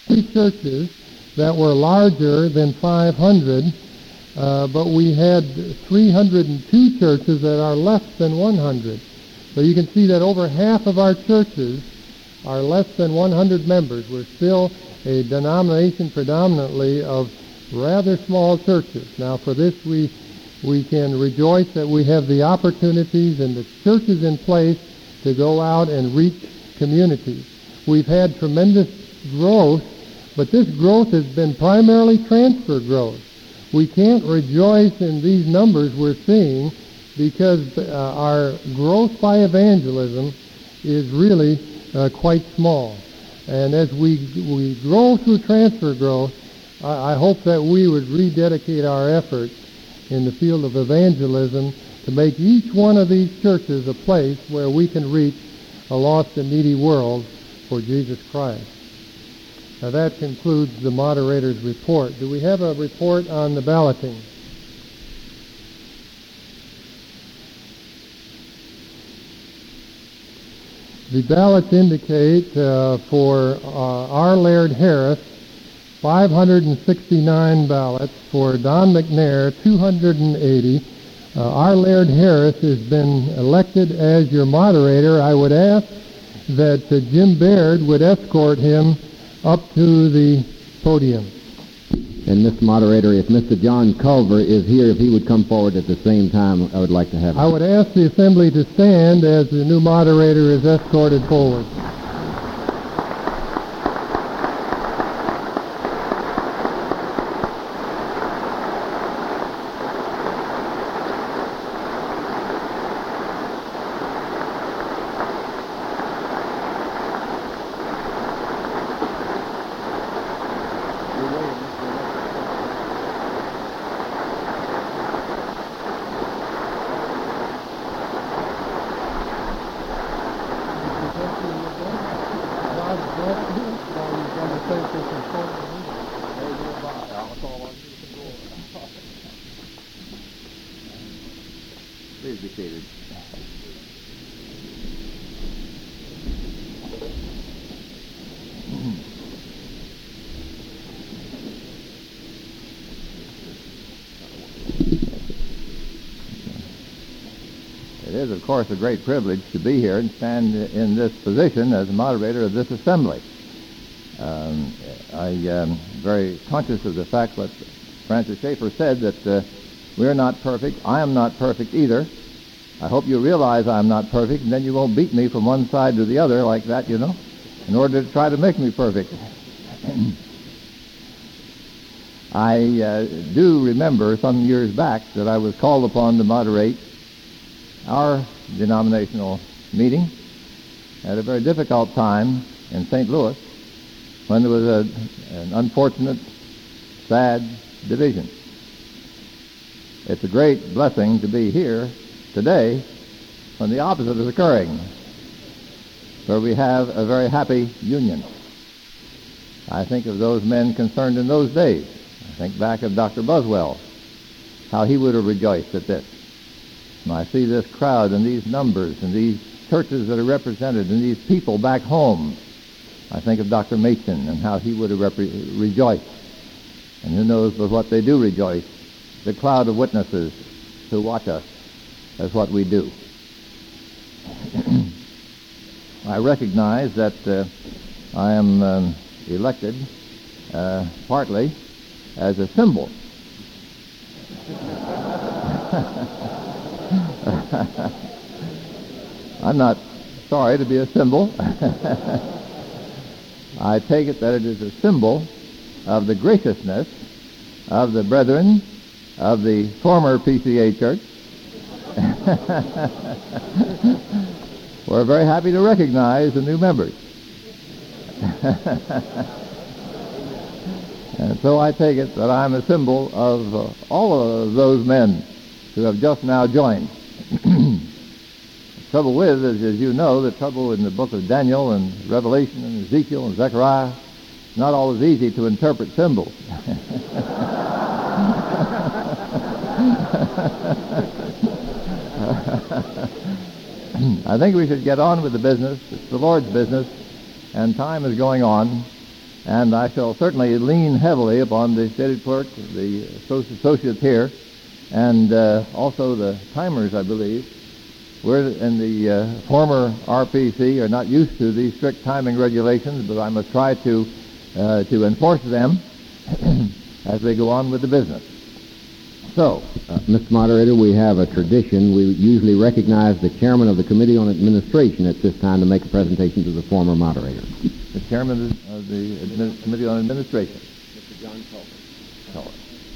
3 churches that were larger than 500, but we had 302 churches that are less than 100. So you can see that over half of our churches are less than 100 members. We're still a denomination predominantly of rather small churches. Now for this we can rejoice that we have the opportunities and the churches in place to go out and reach communities. We've had tremendous growth, but this growth has been primarily transfer growth. We can't rejoice in these numbers we're seeing because our growth by evangelism is really quite small. And as we grow through transfer growth, I hope that we would rededicate our efforts in the field of evangelism to make each one of these churches a place where we can reach a lost and needy world for Jesus Christ. Now that concludes the moderator's report. Do we have a report on the balloting? The ballots indicate for R. Laird Harris, 569 ballots. For Don McNair, 280. R. Laird Harris has been elected as your moderator. I would ask that Jim Baird would escort him up to the podium. And, Mr. Moderator, if Mr. John Culver is here, if he would come forward at the same time, I would like to have him. I would ask the assembly to stand as the new moderator is escorted forward. Please be seated. It is, of course, a great privilege to be here and stand in this position as moderator of this assembly. I am very conscious of the fact that Francis Schaeffer said that we're not perfect. I am not perfect either. I hope you realize I'm not perfect, and then you won't beat me from one side to the other like that, you know, in order to try to make me perfect. I do remember some years back that I was called upon to moderate our denominational meeting at a very difficult time in St. Louis when there was an unfortunate, sad division. It's a great blessing to be here today when the opposite is occurring, where we have a very happy union. I think of those men concerned in those days. I think back of Dr. Buswell, how he would have rejoiced at this. And I see this crowd and these numbers and these churches that are represented and these people back home. I think of Dr. Mason and how he would have rejoiced. And who knows but what they do rejoice, the cloud of witnesses who watch us as what we do. I recognize that I am elected partly as a symbol. I'm not sorry to be a symbol. I take it that it is a symbol of the graciousness of the brethren of the former PCA church. We're very happy to recognize the new members. And so I take it that I'm a symbol of all of those men who have just now joined. The trouble with, as you know, the trouble in the book of Daniel and Revelation and Ezekiel and Zechariah, not always easy to interpret symbols. I think we should get on with the business. It's the Lord's business, and time is going on. And I shall certainly lean heavily upon the stated clerk, the associates here, and also the timers, I believe. We're in the former RPC are not used to these strict timing regulations, but I must try to enforce them as they go on with the business. So, Mr. Moderator, we have a tradition. We usually recognize the chairman of the Committee on Administration at this time to make a presentation to the former moderator. The chairman of the Committee on Administration. Mr. John Culver.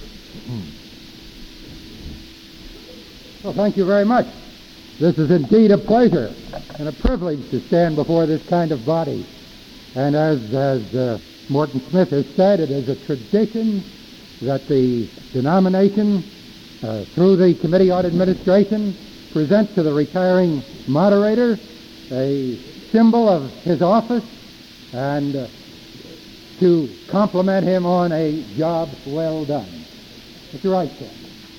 Well, thank you very much. This is indeed a pleasure and a privilege to stand before this kind of body. And as Morton Smith has said, it is a tradition that the denomination, through the Committee on Administration, presents to the retiring moderator a symbol of his office and to compliment him on a job well done. Mr. Right, sir.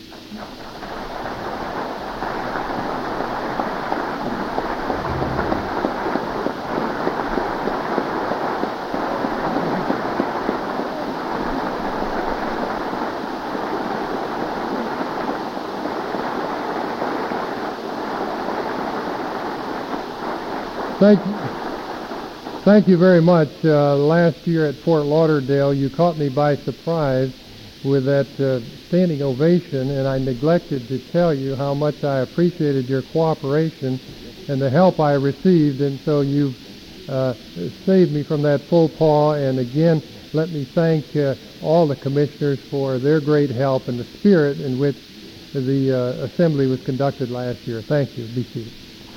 Thank you very much. Last year at Fort Lauderdale, you caught me by surprise with that standing ovation, and I neglected to tell you how much I appreciated your cooperation and the help I received, and so you've saved me from that faux pas. And again, let me thank all the commissioners for their great help and the spirit in which the assembly was conducted last year. Thank you. Be seated.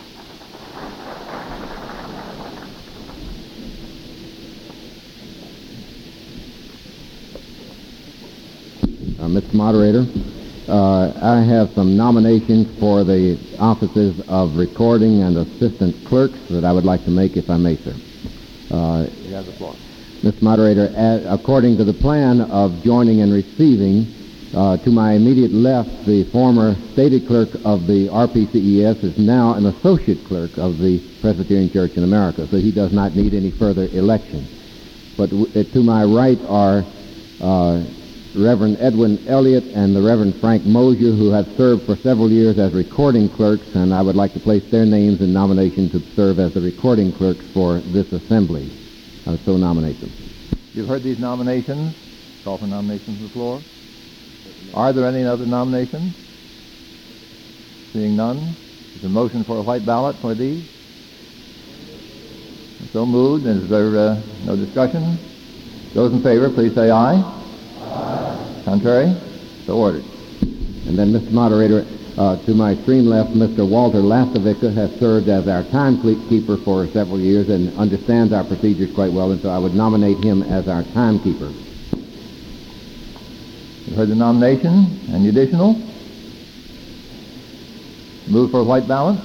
Mr. Moderator, I have some nominations for the offices of recording and assistant clerks that I would like to make, if I may, sir. You have the floor. Mr. Moderator, according to the plan of joining and receiving, to my immediate left, the former stated clerk of the RPCES is now an associate clerk of the Presbyterian Church in America, so he does not need any further election. But to my right are Reverend Edwin Elliott and the Reverend Frank Mosier, who have served for several years as recording clerks, and I would like to place their names in nomination to serve as the recording clerks for this assembly. I would so nominate them. You've heard these nominations. Call for nominations on the floor. Are there any other nominations? Seeing none, is a motion for a white ballot for these? So moved. Is there no discussion? Those in favor, please say aye. Aye. Contrary? So ordered. And then, Mr. Moderator, to my extreme left, Mr. Walter Lastovica has served as our timekeeper for several years and understands our procedures quite well, and so I would nominate him as our timekeeper. You heard the nomination. Any additional? Move for a white ballot?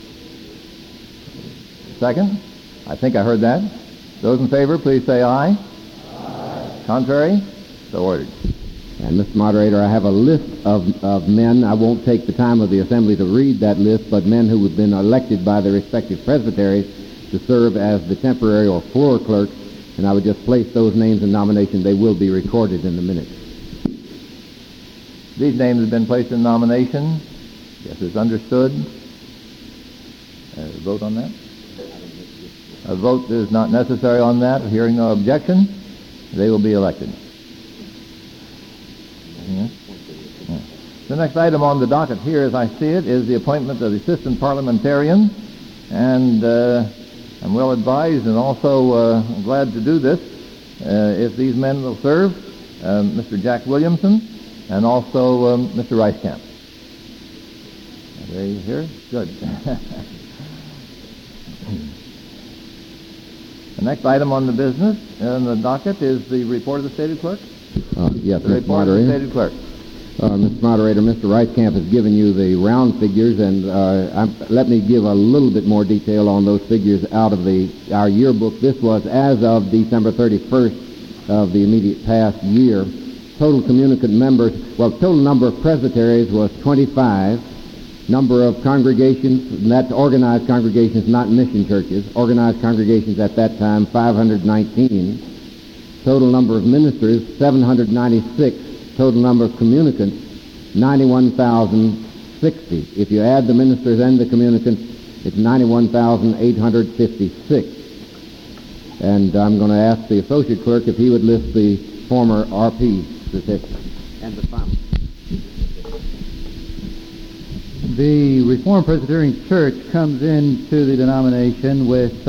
Second? I think I heard that. Those in favor, please say aye. Aye. Contrary? So ordered. And, Mr. Moderator, I have a list of men. I won't take the time of the assembly to read that list, but men who have been elected by their respective presbyteries to serve as the temporary or floor clerks, and I would just place those names in nomination. They will be recorded in the minutes. These names have been placed in nomination. Yes, it's understood. Vote on that? A vote is not necessary on that. Hearing no objection, they will be elected. Yes. Yes. The next item on the docket here, as I see it, is the appointment of the assistant parliamentarian. And I'm well advised and also glad to do this if these men will serve, Mr. Jack Williamson and also Mr. Reiskamp. Are they here? Good. The next item on the business and the docket is the report of the stated clerk. Yes, Mr. Moderator. The stated clerk. Mr. Moderator, Mr. Reiskamp has given you the round figures, and let me give a little bit more detail on those figures out of our yearbook. This was as of December 31st of the immediate past year. Total communicant members, total number of presbyteries was 25. Number of congregations, and that's organized congregations, not mission churches. Organized congregations at that time, 519. Total number of ministers, 796. Total number of communicants, 91,060. If you add the ministers and the communicants, it's 91,856. And I'm going to ask the associate clerk if he would list the former RP statistics. And the final. The Reformed Presbyterian Church comes into the denomination with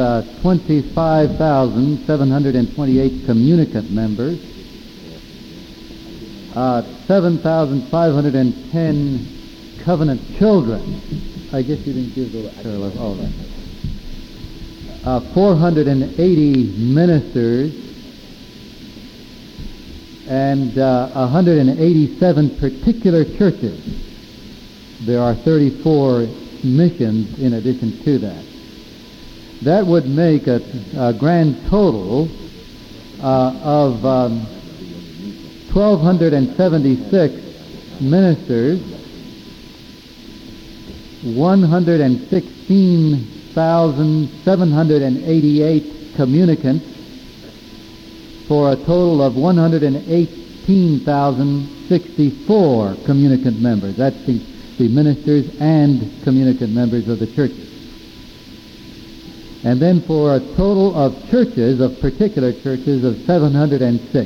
25,728 communicant members, 7,510 covenant children. I guess you didn't give the... 480 ministers, and 187 particular churches. There are 34 missions in addition to that. That would make a grand total of 1,276 ministers, 116,788 communicants, for a total of 118,064 communicant members. That's the ministers and communicant members of the churches. And then for a total of churches, of particular churches, of 706.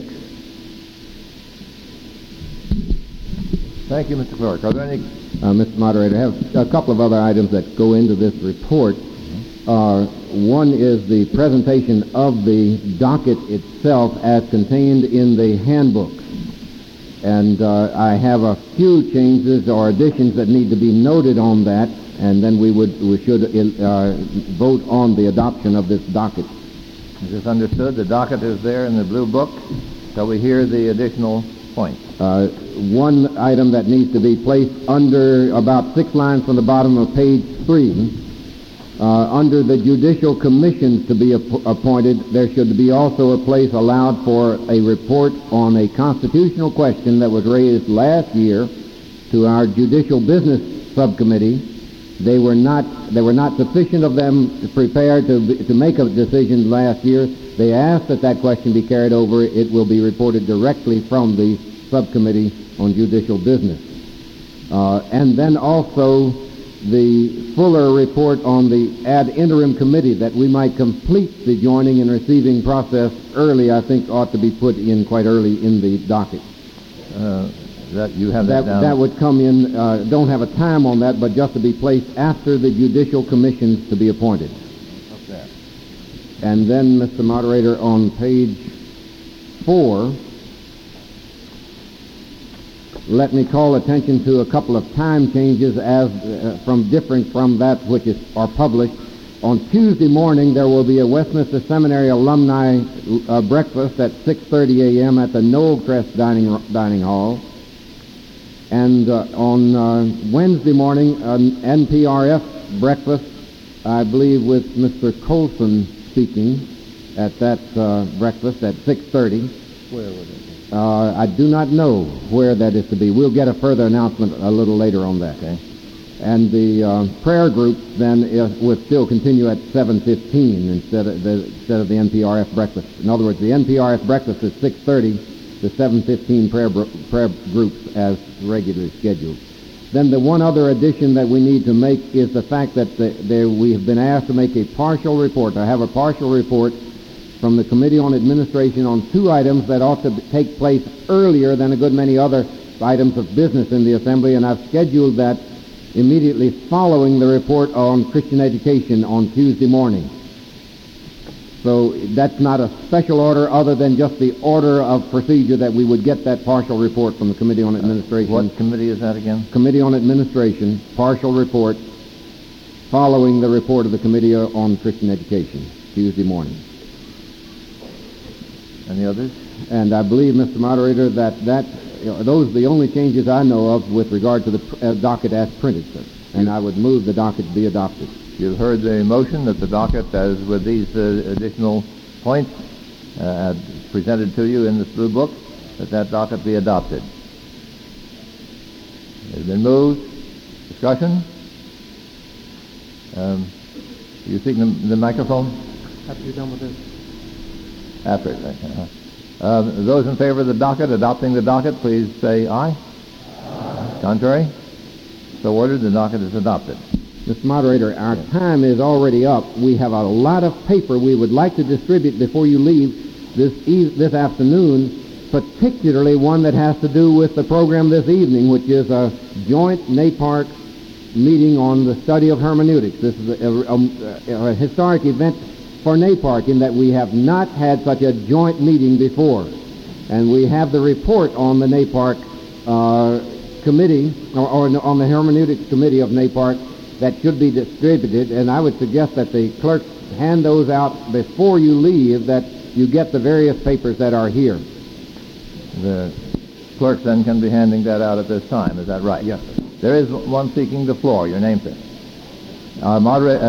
Thank you, Mr. Clerk. Are there any... Mr. Moderator, I have a couple of other items that go into this report. One is the presentation of the docket itself as contained in the handbook. And I have a few changes or additions that need to be noted on that, and then we should vote on the adoption of this docket. Is this understood? The docket is there in the blue book. Shall we hear the additional points? One item that needs to be placed under about 6 lines from the bottom of page 3, under the judicial commissions to be appointed, there should be also a place allowed for a report on a constitutional question that was raised last year to our judicial business subcommittee. There were not sufficient of them prepared to make a decision last year. They asked that question be carried over. It will be reported directly from the subcommittee on judicial business. And then also the fuller report on the ad interim committee, that we might complete the joining and receiving process early, I think ought to be put in quite early in the docket. That you have that down. That would come in, don't have a time on that, but just to be placed after the judicial commissions to be appointed. Okay. And then, Mr. Moderator, on page 4, let me call attention to a couple of time changes as different from that which are published. On Tuesday morning, there will be a Westminster Seminary alumni breakfast at 6:30 a.m. at the Noelcrest Dining Hall. And on Wednesday morning, an NPRF breakfast, I believe with Mr. Colson speaking at that breakfast at 6:30. Where would it be? I do not know where that is to be. We'll get a further announcement a little later on that. Okay. And the prayer group then would still continue at 7:15 instead of the NPRF breakfast. In other words, the NPRF breakfast is 6:30, the 7:15 prayer groups as regularly scheduled. Then the one other addition that we need to make is the fact that we have been asked to make a partial report. I have a partial report from the Committee on Administration on 2 items that ought to take place earlier than a good many other items of business in the Assembly, and I've scheduled that immediately following the report on Christian education on Tuesday morning. So that's not a special order other than just the order of procedure that we would get that partial report from the Committee on Administration. What committee is that again? Committee on Administration, partial report following the report of the Committee on Christian Education, Tuesday morning. Any others? And I believe, Mr. Moderator, that those are the only changes I know of with regard to the docket as printed, sir. And I would move the docket to be adopted. You've heard the motion that the docket, as with these additional points presented to you in this blue book, that docket be adopted. It has been moved. Discussion? You seeking the microphone? After you're done with this. After it. Those in favor of the docket, adopting the docket, please say aye. Contrary? So ordered. The docket is adopted. Mr. Moderator, our time is already up. We have a lot of paper we would like to distribute before you leave this afternoon, particularly one that has to do with the program this evening, which is a joint NAPARC meeting on the study of hermeneutics. This is a historic event for NAPARC in that we have not had such a joint meeting before. And we have the report on the NAPARC committee, or on the hermeneutics committee of NAPARC, that should be distributed, and I would suggest that the clerks hand those out before you leave, that you get the various papers that are here. The clerks then can be handing that out at this time. Is that right? Yes, sir. There is one seeking the floor. Your name, sir. Moderator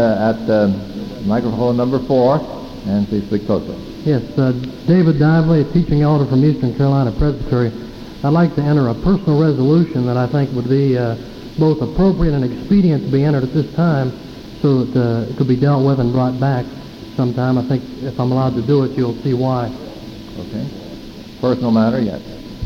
at microphone number 4, and please speak closely. Yes, David Dively, a teaching elder from Eastern Carolina Presbytery. I'd like to enter a personal resolution that I think would be both appropriate and expedient to be entered at this time, so that it could be dealt with and brought back sometime. I think if I'm allowed to do it, you'll see why. Okay. Personal matter, yes.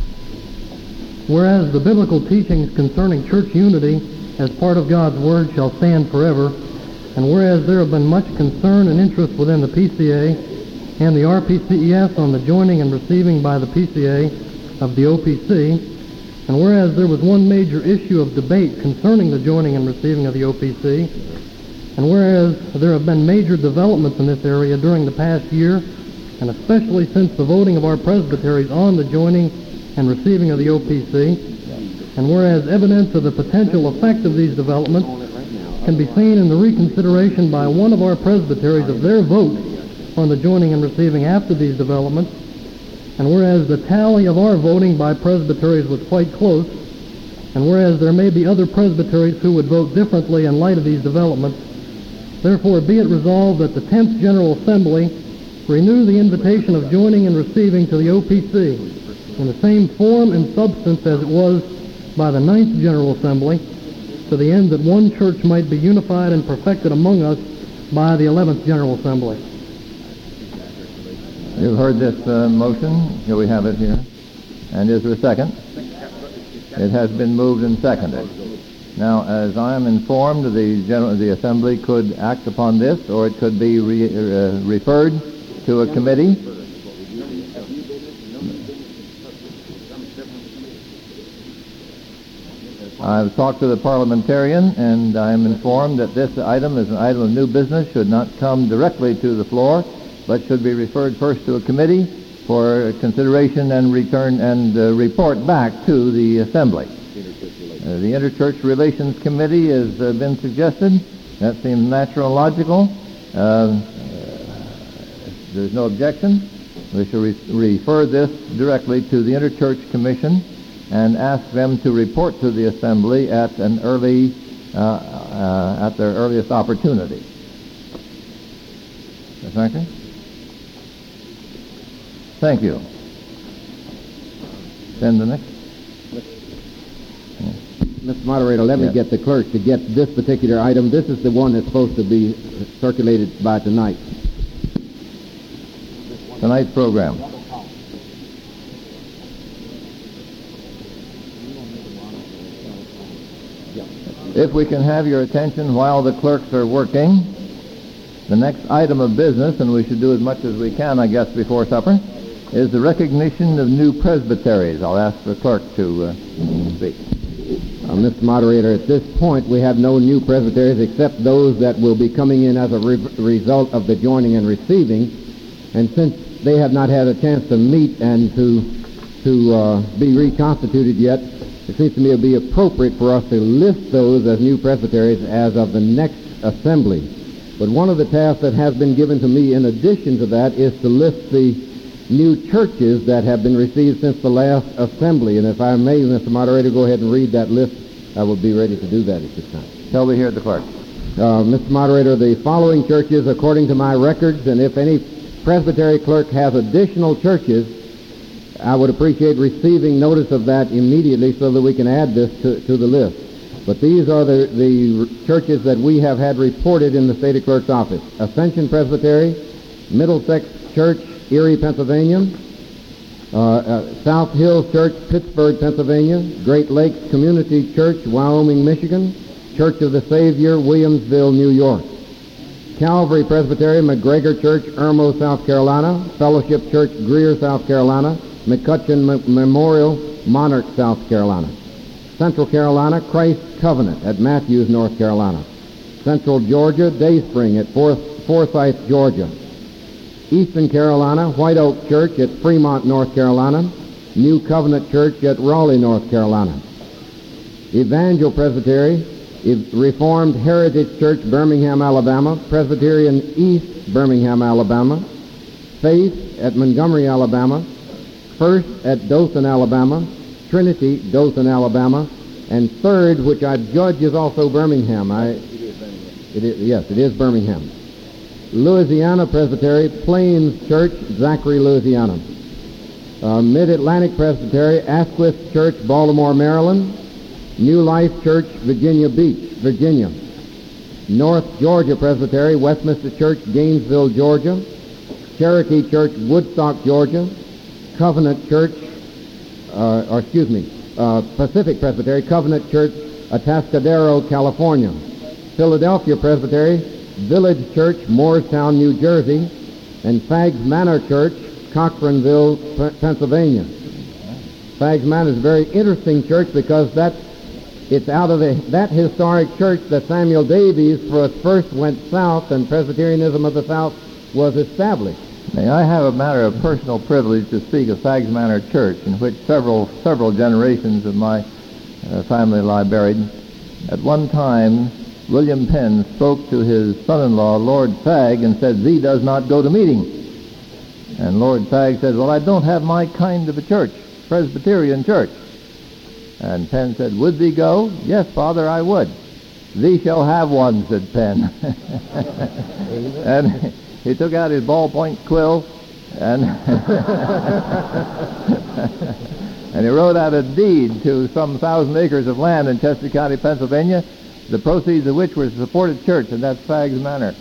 Whereas the biblical teachings concerning church unity as part of God's Word shall stand forever, and whereas there have been much concern and interest within the PCA and the RPCES on the joining and receiving by the PCA of the OPC, and whereas there was one major issue of debate concerning the joining and receiving of the OPC, and whereas there have been major developments in this area during the past year, and especially since the voting of our presbyteries on the joining and receiving of the OPC, and whereas evidence of the potential effect of these developments can be seen in the reconsideration by one of our presbyteries of their vote on the joining and receiving after these developments, and whereas the tally of our voting by presbyteries was quite close, and whereas there may be other presbyteries who would vote differently in light of these developments, therefore be it resolved that the 10th General Assembly renew the invitation of joining and receiving to the OPC in the same form and substance as it was by the 9th General Assembly, to the end that one church might be unified and perfected among us by the 11th General Assembly. You've heard this motion. Here we have it here. And is there a second? It has been moved and seconded. Now, as I am informed, the Assembly could act upon this, or it could be referred to a committee. I've talked to the parliamentarian, and I am informed that this item is an item of new business, should not come directly to the floor, but should be referred first to a committee for consideration and return and report back to the Assembly. The Interchurch Relations Committee has been suggested. That seems natural and logical. There's no objection. We shall refer this directly to the Interchurch Commission and ask them to report to the Assembly at an early, at their earliest opportunity. Thank you. Thank you. Then the next. Mr. Moderator, let me get the clerk to get this particular item. This is the one that's supposed to be circulated by tonight. Tonight's program. If we can have your attention while the clerks are working, the next item of business, and we should do as much as we can, I guess, before supper, is the recognition of new presbyteries. I'll ask the clerk to speak. Mr. Moderator, at this point we have no new presbyteries except those that will be coming in as a result of the joining and receiving. And since they have not had a chance to meet and to be reconstituted yet, it seems to me it would be appropriate for us to list those as new presbyteries as of the next assembly. But one of the tasks that has been given to me in addition to that is to list the new churches that have been received since the last assembly. And if I may, Mr. Moderator, go ahead and read that list. I will be ready to do that at this time. Shall we hear the clerk? Mr. Moderator, the following churches, according to my records, and if any presbytery clerk has additional churches, I would appreciate receiving notice of that immediately so that we can add this to the list. But these are the churches that we have had reported in the State Clerk's office. Ascension Presbytery, Middlesex Church, Erie, Pennsylvania, South Hills Church, Pittsburgh, Pennsylvania. Great Lakes Community Church, Wyoming, Michigan. Church of the Savior, Williamsville, New York. Calvary Presbytery, McGregor Church, Irmo, South Carolina. Fellowship Church, Greer, South Carolina. McCutcheon Memorial, Monarch, South Carolina. Central Carolina, Christ Covenant at Matthews, North Carolina. Central Georgia, Dayspring at Forsyth, Georgia. Eastern Carolina, White Oak Church at Fremont, North Carolina. New Covenant Church at Raleigh, North Carolina. Evangel Presbytery, Reformed Heritage Church, Birmingham, Alabama. Presbyterian East, Birmingham, Alabama. Faith at Montgomery, Alabama. First at Dothan, Alabama. Trinity, Dothan, Alabama. And third, which I judge is also Birmingham. Yes, it is Birmingham. Louisiana Presbytery, Plains Church, Zachary, Louisiana. Mid-Atlantic Presbytery, Asquith Church, Baltimore, Maryland. New Life Church, Virginia Beach, Virginia. North Georgia Presbytery, Westminster Church, Gainesville, Georgia. Cherokee Church, Woodstock, Georgia. Covenant Church, Pacific Presbytery, Covenant Church, Atascadero, California. Philadelphia Presbytery, Village Church, Moorestown, New Jersey. And Fags Manor Church, Cochranville, Pennsylvania. Fags Manor is a very interesting church because it's out of that historic church that Samuel Davies first went south and Presbyterianism of the South was established. May I have a matter of personal privilege to speak of Fags Manor Church, in which several generations of my family lie buried. At one time, William Penn spoke to his son-in-law, Lord Fagg, and said, "Thee does not go to meeting." And Lord Fagg said, "Well, I don't have my kind of a church, Presbyterian church." And Penn said, "Would thee go?" "Yes, Father, I would." "Thee shall have one," said Penn. And he took out his ballpoint quill and and he wrote out a deed to some 1,000 acres of land in Chester County, Pennsylvania, the proceeds of which were to support a church, and that's Fags Manor.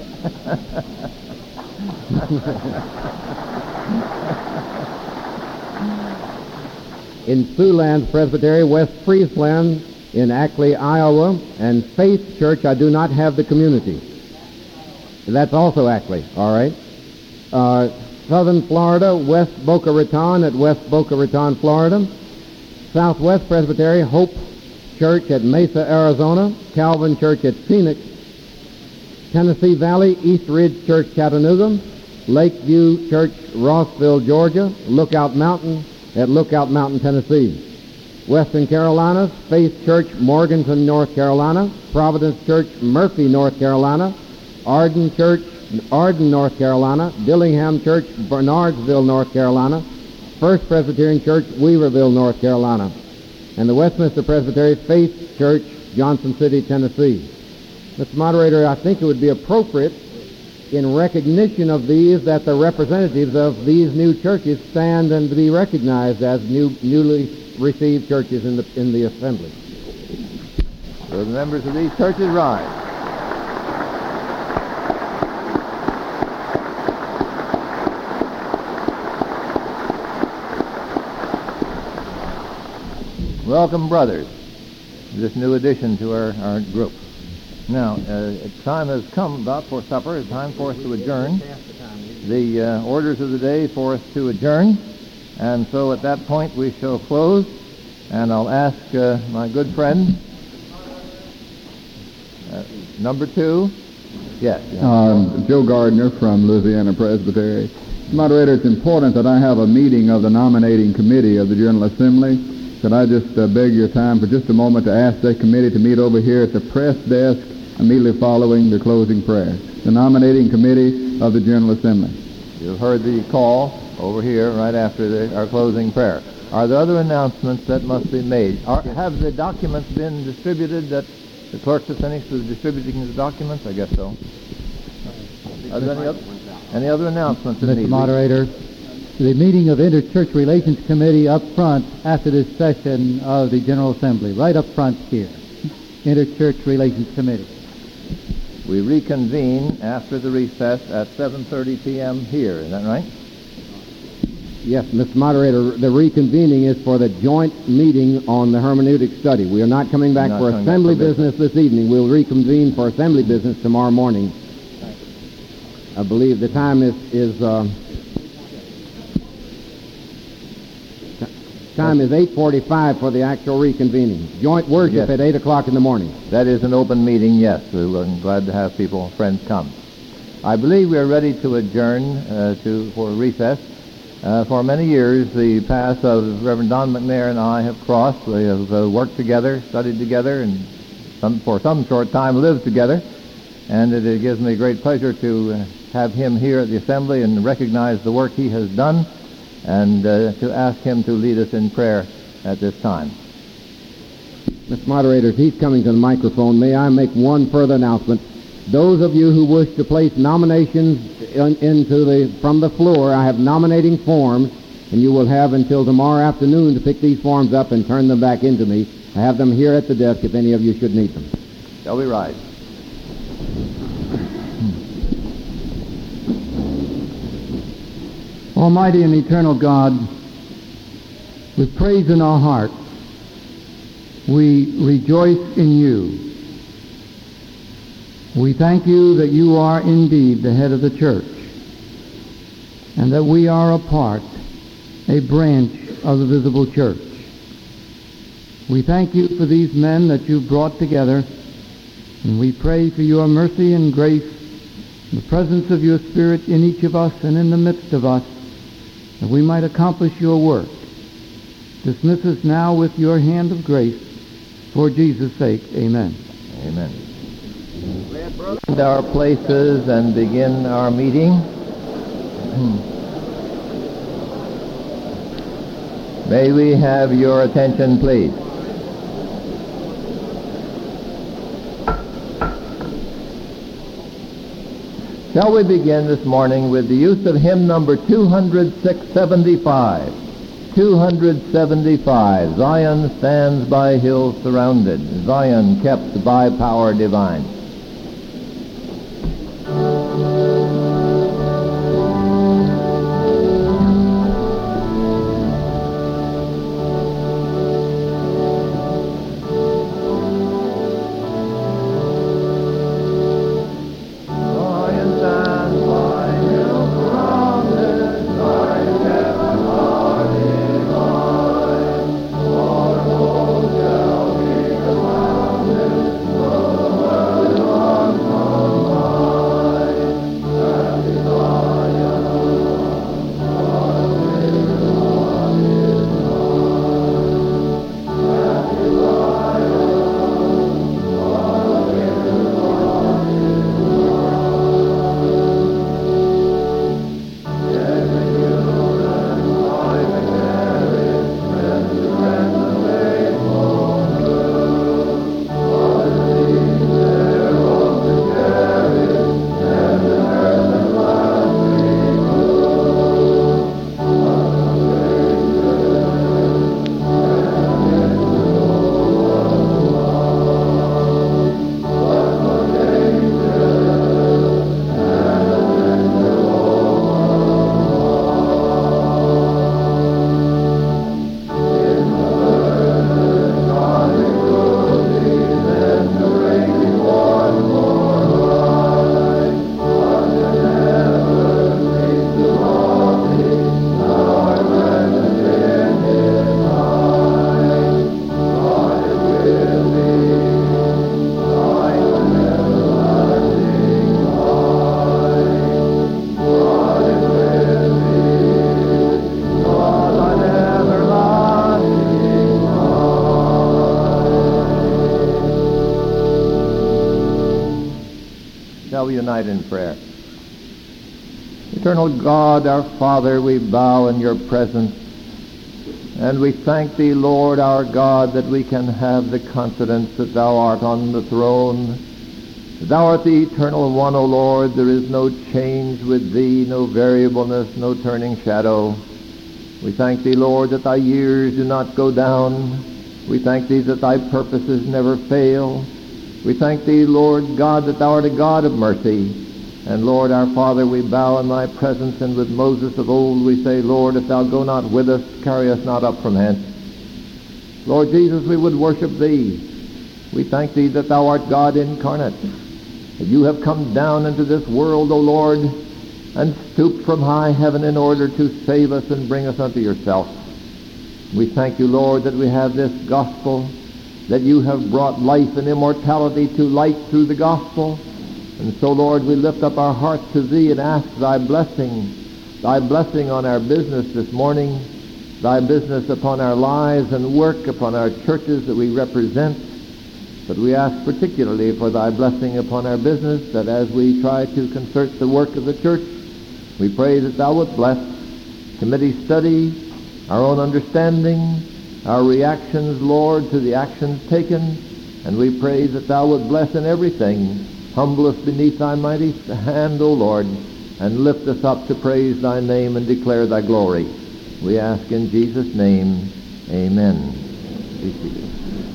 In Siouxland Presbytery, West Friesland, in Ackley, Iowa, and Faith Church, I do not have the community. That's also Ackley, all right. Southern Florida, West Boca Raton at West Boca Raton, Florida. Southwest Presbytery, Hope Church at Mesa, Arizona. Calvin Church at Phoenix. Tennessee Valley, East Ridge Church, Chattanooga. Lakeview Church, Rossville, Georgia. Lookout Mountain at Lookout Mountain, Tennessee. Western Carolina, Faith Church, Morganton, North Carolina. Providence Church, Murphy, North Carolina. Arden Church, Arden, North Carolina. Dillingham Church, Bernardsville, North Carolina. First Presbyterian Church, Weaverville, North Carolina. And the Westminster Presbytery, Faith Church, Johnson City, Tennessee. Mr. Moderator, I think it would be appropriate in recognition of these that the representatives of these new churches stand and to be recognized as newly received churches in the assembly. So the members of these churches rise. Welcome, brothers, to this new addition to our group. Now, time has come about for supper. It's time for us to adjourn. The orders of the day for us to adjourn. And so at that point we shall close. And I'll ask my good friend, number 2. Yes. Joe Gardner from Louisiana Presbytery. Moderator, it's important that I have a meeting of the nominating committee of the General Assembly. Could I just beg your time for just a moment to ask that committee to meet over here at the press desk immediately following the closing prayer? The nominating committee of the General Assembly. You've heard the call over here right after our closing prayer. Are there other announcements that must be made? Have the documents been distributed that the clerks have finished with distributing the documents? I guess so. Are there any other announcements? Mr. Moderator, the meeting of Inter-Church Relations Committee up front after this session of the General Assembly, right up front here. Inter-Church Relations Committee. We reconvene after the recess at 7:30 p.m. here. Is that right? Yes, Mr. Moderator, the reconvening is for the joint meeting on the hermeneutic study. We are not coming back for assembly business this evening. We'll reconvene for assembly business tomorrow morning. I believe the time is 8:45 for the actual reconvening. Joint worship at 8 o'clock in the morning. That is an open meeting, yes. We're glad to have friends come. I believe we are ready to adjourn for recess. For many years, the paths of Reverend Don McNair and I have crossed. We have worked together, studied together, and for some short time lived together. And it gives me great pleasure to have him here at the Assembly and recognize the work he has done, and to ask him to lead us in prayer at this time. Mr. Moderator, if he's coming to the microphone, may I make one further announcement? Those of you who wish to place nominations from the floor, I have nominating forms, and you will have until tomorrow afternoon to pick these forms up and turn them back into me. I have them here at the desk if any of you should need them. Shall we rise? Almighty and eternal God, with praise in our heart, we rejoice in you. We thank you that you are indeed the head of the church, and that we are a branch of the visible church. We thank you for these men that you've brought together, and we pray for your mercy and grace, the presence of your Spirit in each of us and in the midst of us, that we might accomplish your work. Dismiss us now with your hand of grace, for Jesus' sake. Amen. Amen. Find our places and begin our meeting. May we have your attention, please. Shall we begin this morning with the use of hymn number 275? 275, Zion stands by hills surrounded, Zion kept by power divine. Unite in prayer. Eternal God, our Father, we bow in your presence, and we thank thee, Lord, our God, that we can have the confidence that thou art on the throne. Thou art the eternal one, O Lord. There is no change with thee, no variableness, no turning shadow. We thank thee, Lord, that thy years do not go down. We thank thee that thy purposes never fail. We thank thee, Lord God, that thou art a God of mercy. And Lord, our Father, we bow in thy presence, and with Moses of old we say, Lord, if thou go not with us, carry us not up from hence. Lord Jesus, we would worship thee. We thank thee that thou art God incarnate, that you have come down into this world, O Lord, and stooped from high heaven in order to save us and bring us unto yourself. We thank you, Lord, that we have this gospel, that you have brought life and immortality to light through the gospel. And so, Lord, we lift up our hearts to thee and ask thy blessing on our business this morning, thy business upon our lives and work, upon our churches that we represent. But we ask particularly for thy blessing upon our business, that as we try to concert the work of the church, we pray that thou wouldst bless committee study, our own understanding, our reactions, Lord, to the actions taken, and we pray that thou would bless in everything. Humble us beneath thy mighty hand, O Lord, and lift us up to praise thy name and declare thy glory. We ask in Jesus' name, amen. Be seated.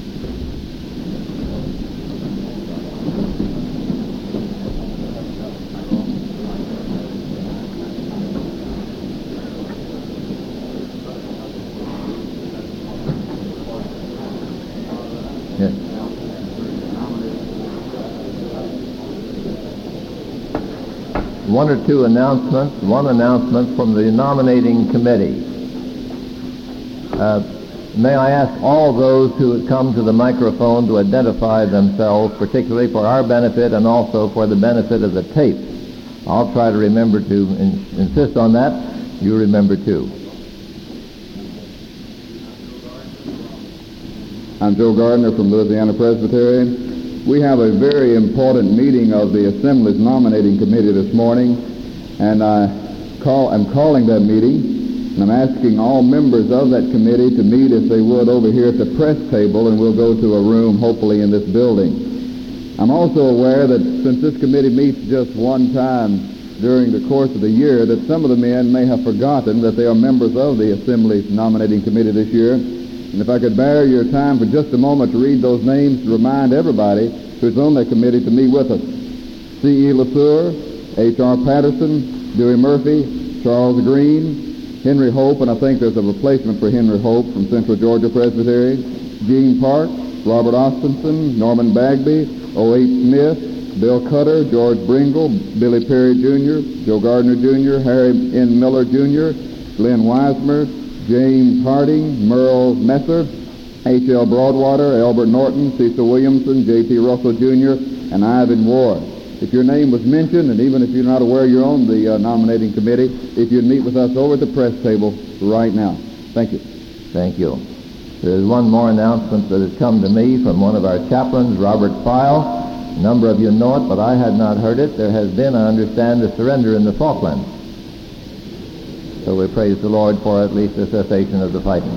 Yes. One or two announcements. One announcement from the nominating committee. May I ask all those who would come to the microphone to identify themselves, particularly for our benefit and also for the benefit of the tape. I'll try to remember to insist on that. You remember too. I'm Joe Gardner from Louisiana Presbyterian. We have a very important meeting of the Assembly's nominating committee this morning, and I'm calling that meeting, and I'm asking all members of that committee to meet, if they would, over here at the press table, and we'll go to a room, hopefully, in this building. I'm also aware that since this committee meets just one time during the course of the year, that some of the men may have forgotten that they are members of the Assembly's nominating committee this year. And if I could bear your time for just a moment to read those names to remind everybody who's on that committee to meet with us. C.E. LeSueur, H.R. Patterson, Dewey Murphy, Charles Green, Henry Hope, and I think there's a replacement for Henry Hope from Central Georgia Presbytery, Gene Park, Robert Ostinson, Norman Bagby, O.H. Smith, Bill Cutter, George Bringle, Billy Perry Jr., Joe Gardner Jr., Harry N. Miller Jr., Glenn Weismer, James Harding, Merle Messer, H.L. Broadwater, Albert Norton, Cecil Williamson, J.T. Russell Jr., and Ivan Ward. If your name was mentioned, and even if you're not aware you're on the nominating committee, if you'd meet with us over at the press table right now. Thank you. Thank you. There's one more announcement that has come to me from one of our chaplains, Robert File. A number of you know it, but I had not heard it. There has been, I understand, a surrender in the Falklands. So we praise the Lord for at least the cessation of the fighting.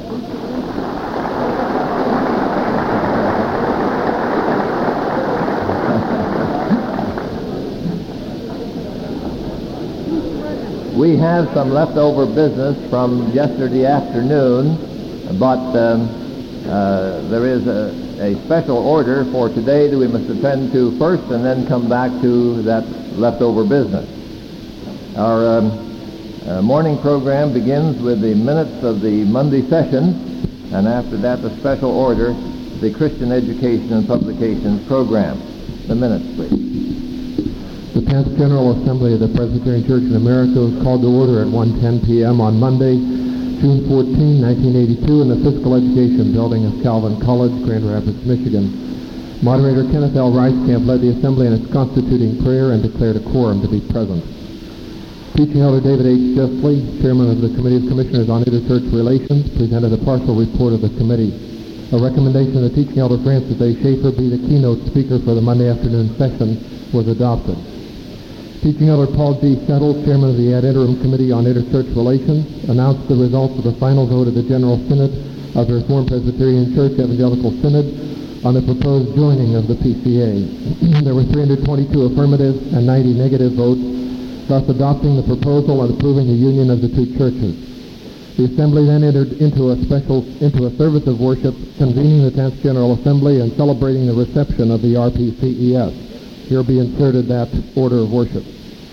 We have some leftover business from yesterday afternoon, but there is a special order for today that we must attend to first and then come back to that leftover business. Our morning program begins with the minutes of the Monday session, and after that the special order, the Christian Education and Publications program. The minutes, please. The 10th General Assembly of the Presbyterian Church in America was called to order at 1:10 p.m. on Monday, June 14, 1982, in the Physical Education Building of Calvin College, Grand Rapids, Michigan. Moderator Kenneth L. Reiskamp led the Assembly in its constituting prayer and declared a quorum to be present. Teaching Elder David H. Jessley, Chairman of the Committee of Commissioners on Interchurch Relations, presented a partial report of the committee. A recommendation that Teaching Elder Francis A. Schaefer be the keynote speaker for the Monday afternoon session was adopted. Teaching Elder Paul G. Settle, Chairman of the Ad Interim Committee on Interchurch Relations, announced the results of the final vote of the General Synod of the Reformed Presbyterian Church Evangelical Synod on the proposed joining of the PCA. There were 322 affirmative and 90 negative votes, thus adopting the proposal and approving the union of the two churches. The Assembly then entered into a service of worship, convening the 10th General Assembly and celebrating the reception of the RPCES. Here be inserted that order of worship.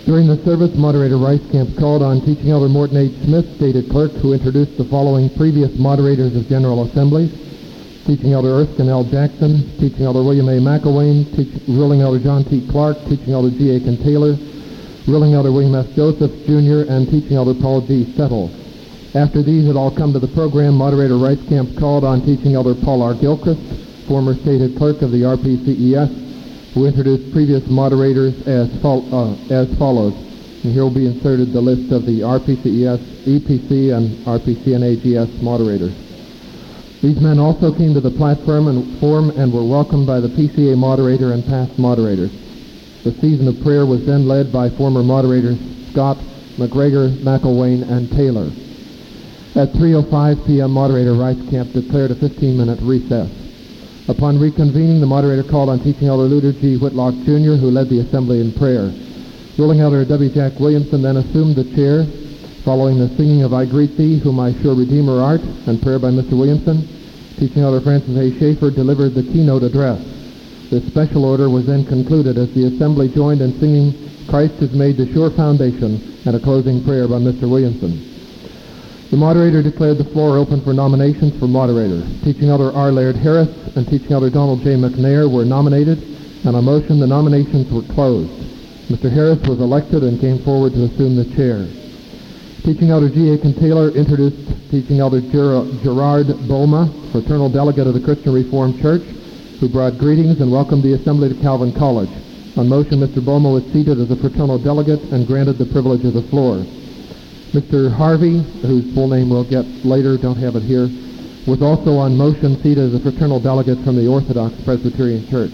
During the service, Moderator Reiskamp called on Teaching Elder Morton H. Smith, stated clerk, who introduced the following previous moderators of General Assemblies: Teaching Elder Erskine L. Jackson, Teaching Elder William A. McElwain, Ruling Elder John T. Clark, Teaching Elder G. Aiken Taylor, Ruling Elder William S. Joseph, Jr., and Teaching Elder Paul G. Settle. After these had all come to the program, Moderator Reiskamp called on Teaching Elder Paul R. Gilchrist, former stated clerk of the RPCES, who introduced previous moderators as follows. And here will be inserted the list of the RPCES, EPC, and RPC and AGS moderators. These men also came to the platform and were welcomed by the PCA moderator and past moderators. The season of prayer was then led by former moderators Scott, McGregor, McElwain, and Taylor. At 3:05 p.m., Moderator Reiskamp declared a 15-minute recess. Upon reconvening, the moderator called on Teaching Elder Luther G. Whitlock, Jr., who led the assembly in prayer. Ruling Elder W. Jack Williamson then assumed the chair, following the singing of I Greet Thee, Whom I Sure Redeemer Art, and prayer by Mr. Williamson. Teaching Elder Francis A. Schaefer delivered the keynote address. This special order was then concluded as the assembly joined in singing Christ Has Made the Sure Foundation, and a closing prayer by Mr. Williamson. The moderator declared the floor open for nominations for moderator. Teaching Elder R. Laird Harris and Teaching Elder Donald J. McNair were nominated, and on motion the nominations were closed. Mr. Harris was elected and came forward to assume the chair. Teaching Elder G. Aiken Taylor introduced Teaching Elder Gerard Boma, fraternal delegate of the Christian Reformed Church, who brought greetings and welcomed the assembly to Calvin College. On motion, Mr. Boma was seated as a fraternal delegate and granted the privilege of the floor. Mr. Harvey, whose full name we'll get later, don't have it here, was also on motion seated as a fraternal delegate from the Orthodox Presbyterian Church.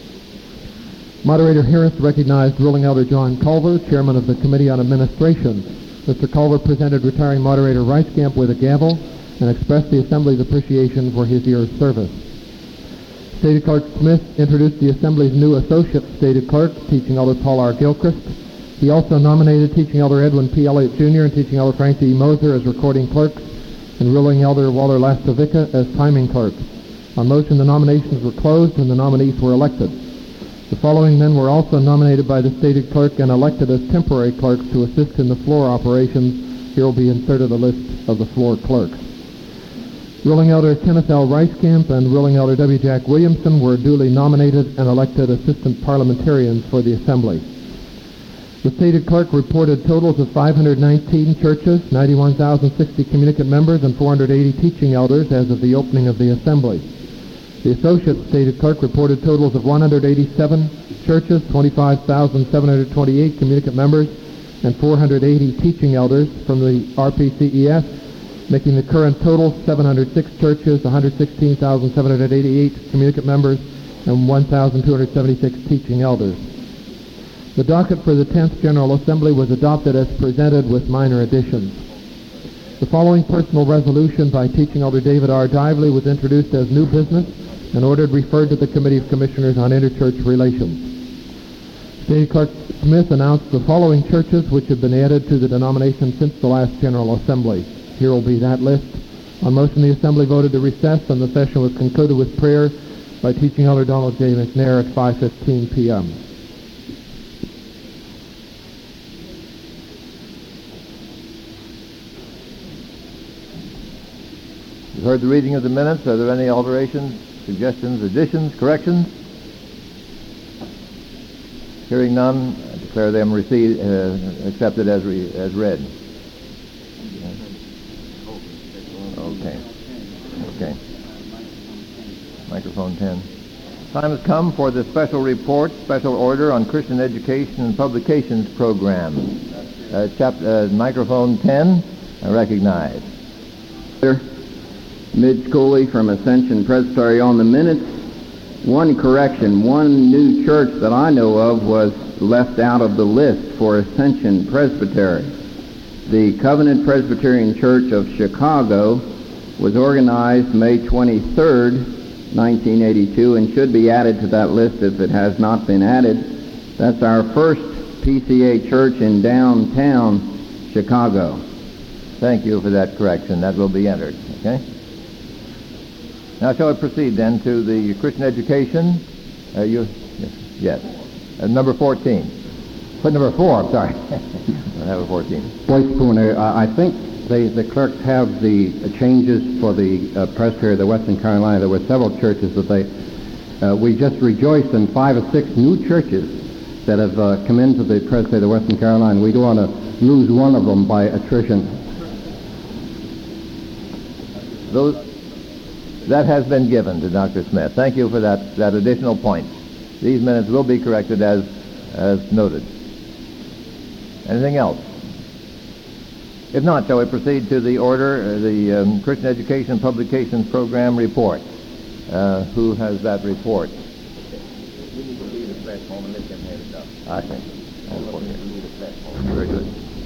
Moderator Harris recognized Ruling Elder John Culver, chairman of the Committee on Administration. Mr. Culver presented retiring Moderator Reiskamp with a gavel and expressed the Assembly's appreciation for his year's service. Stated Clerk Smith introduced the Assembly's new Associate Stated Clerk, Teaching Elder Paul R. Gilchrist. He also nominated Teaching Elder Edwin P. Elliott, Jr. and Teaching Elder Frank D. Moser as recording clerks, and Ruling Elder Walter Lastovica as timing clerk. On motion, the nominations were closed and the nominees were elected. The following men were also nominated by the stated clerk and elected as temporary clerks to assist in the floor operations. Here will be inserted a list of the floor clerks. Ruling Elder Kenneth L. Reiskamp and Ruling Elder W. Jack Williamson were duly nominated and elected assistant parliamentarians for the Assembly. The stated clerk reported totals of 519 churches, 91,060 communicant members, and 480 teaching elders as of the opening of the Assembly. The associate stated clerk reported totals of 187 churches, 25,728 communicant members, and 480 teaching elders from the RPCES, making the current total 706 churches, 116,788 communicant members, and 1,276 teaching elders. The docket for the 10th General Assembly was adopted as presented with minor additions. The following personal resolution by Teaching Elder David R. Dively was introduced as new business and ordered referred to the Committee of Commissioners on Interchurch Relations. Stated Clerk Smith announced the following churches which have been added to the denomination since the last General Assembly. Here will be that list. On motion, the Assembly voted to recess, and the session was concluded with prayer by Teaching Elder Donald J. McNair at 5:15 p.m. You've heard the reading of the minutes. Are there any alterations, suggestions, additions, corrections? Hearing none, I declare them accepted as read. Okay. Microphone 10. Time has come for the special report, special order on Christian Education and Publications Program. Microphone 10, I recognize. Midge Cooley from Ascension Presbytery. On the minutes, one correction. One new church that I know of was left out of the list for Ascension Presbytery. The Covenant Presbyterian Church of Chicago was organized May 23rd, 1982, and should be added to that list if it has not been added. That's our first PCA church in downtown Chicago. Thank you for that correction. That will be entered. Okay? Now shall I proceed then to the Christian education? Yes. Number 14. Put number 4, I'm sorry. Number 14. Boyce Spooner, I think the clerks have the changes for the Presbytery of the Western Carolina. There were several churches that we just rejoiced in 5 or 6 new churches that have come into the Presbytery of the Western Carolina. We don't want to lose one of them by attrition. That has been given to Dr. Smith. Thank you for that additional point. These minutes will be corrected as noted. Anything else? If not, shall we proceed to the order, the Christian Education Publications Program report. Who has that report? I think. Very good.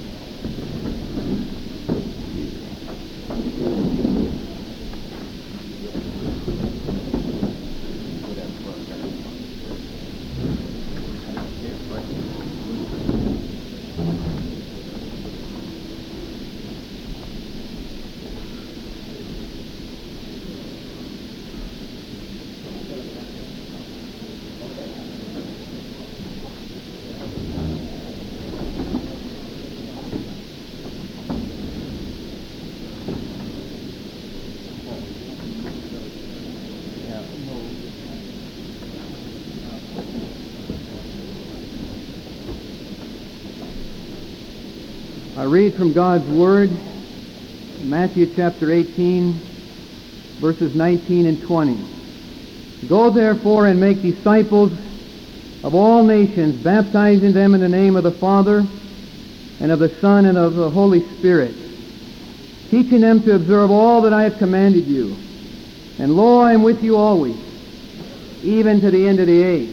I read from God's Word, Matthew chapter 18, verses 19 and 20. Go therefore and make disciples of all nations, baptizing them in the name of the Father, and of the Son, and of the Holy Spirit, teaching them to observe all that I have commanded you. And lo, I am with you always, even to the end of the age.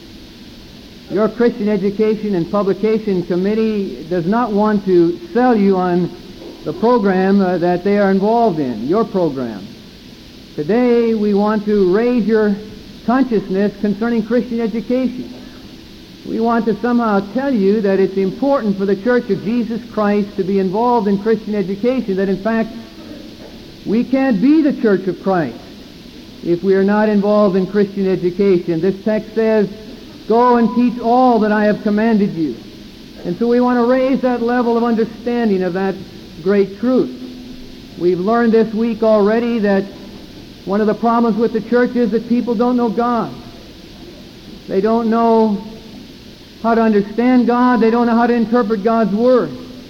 Your Christian Education and Publication Committee does not want to sell you on the program that they are involved in, your program. Today, we want to raise your consciousness concerning Christian education. We want to somehow tell you that it's important for the Church of Jesus Christ to be involved in Christian education, that in fact, we can't be the Church of Christ if we are not involved in Christian education. This text says, go and teach all that I have commanded you. And so we want to raise that level of understanding of that great truth. We've learned this week already that one of the problems with the church is that people don't know God. They don't know how to understand God. They don't know how to interpret God's Word.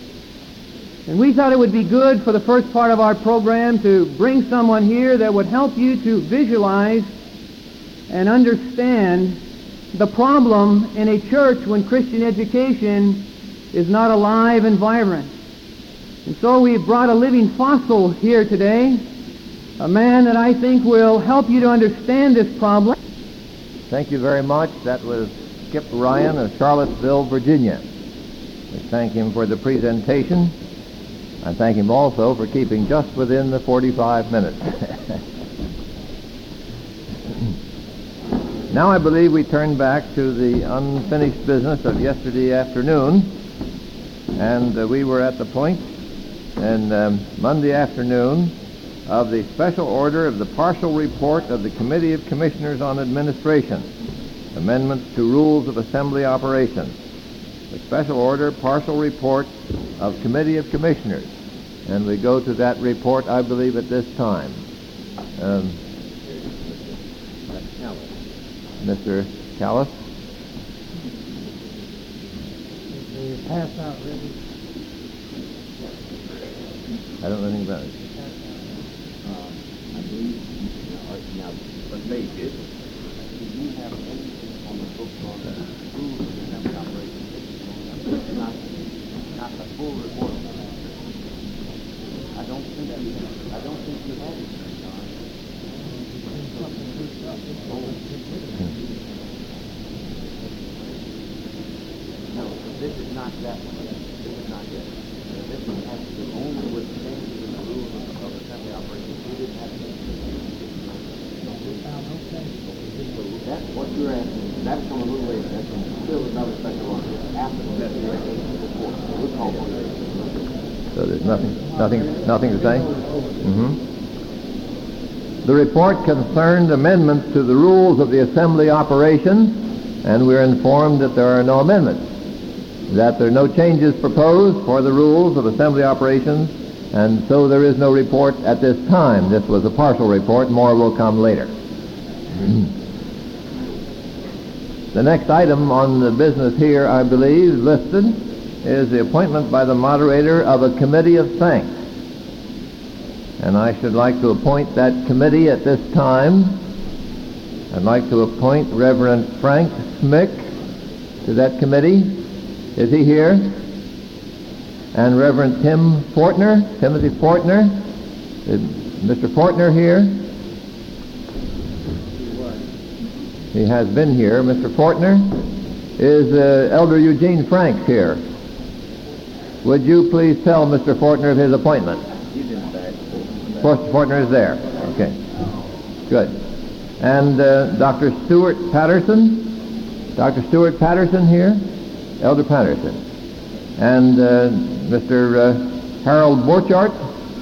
And we thought it would be good for the first part of our program to bring someone here that would help you to visualize and understand the problem in a church when Christian education is not alive and vibrant. And so we've brought a living fossil here today, a man that I think will help you to understand this problem. Thank you very much. That was Skip Ryan of Charlottesville, Virginia. We thank him for the presentation. I thank him also for keeping just within the 45 minutes. Now I believe we turn back to the unfinished business of yesterday afternoon, and we were at the point in Monday afternoon of the special order of the partial report of the Committee of Commissioners on Administration, amendments to rules of assembly operations. The special order, partial report of Committee of Commissioners, and we go to that report, I believe, at this time. Mr. Callis. Pass out, really. I don't know anything about it. I believe, now, what they did, did you have anything on the book on the rules of assembly operations? Not the full report. I don't think you had it. No, this is not that one. This is not it. This one has to do only with changes in the rules of assembly operations. We didn't have so that's what you're asking. That's from a little later. That's from still another special order. After the investigation report. We'll call for it. So there's nothing to say? Mm-hmm. The report concerned amendments to the rules of the assembly operations, and we're informed that there are no amendments. that there are no changes proposed for the rules of assembly operations, and so there is no report at this time. This was a partial report. More will come later. The next item on the business here, I believe, listed is the appointment by the moderator of a committee of thanks. And I should like to appoint that committee at this time. I'd like to appoint Reverend Frank Smick to that committee. Is he here? And Reverend Timothy Fortner. Is Mr. Fortner here? He has been here. Mr. Fortner. Is Elder Eugene Franks here? Would you please tell Mr. Fortner of his appointment? Fortner is there. Okay. Good. And Dr. Stuart Patterson. Dr. Stuart Patterson here? Elder Patterson. And Mr. Harold Borchardt.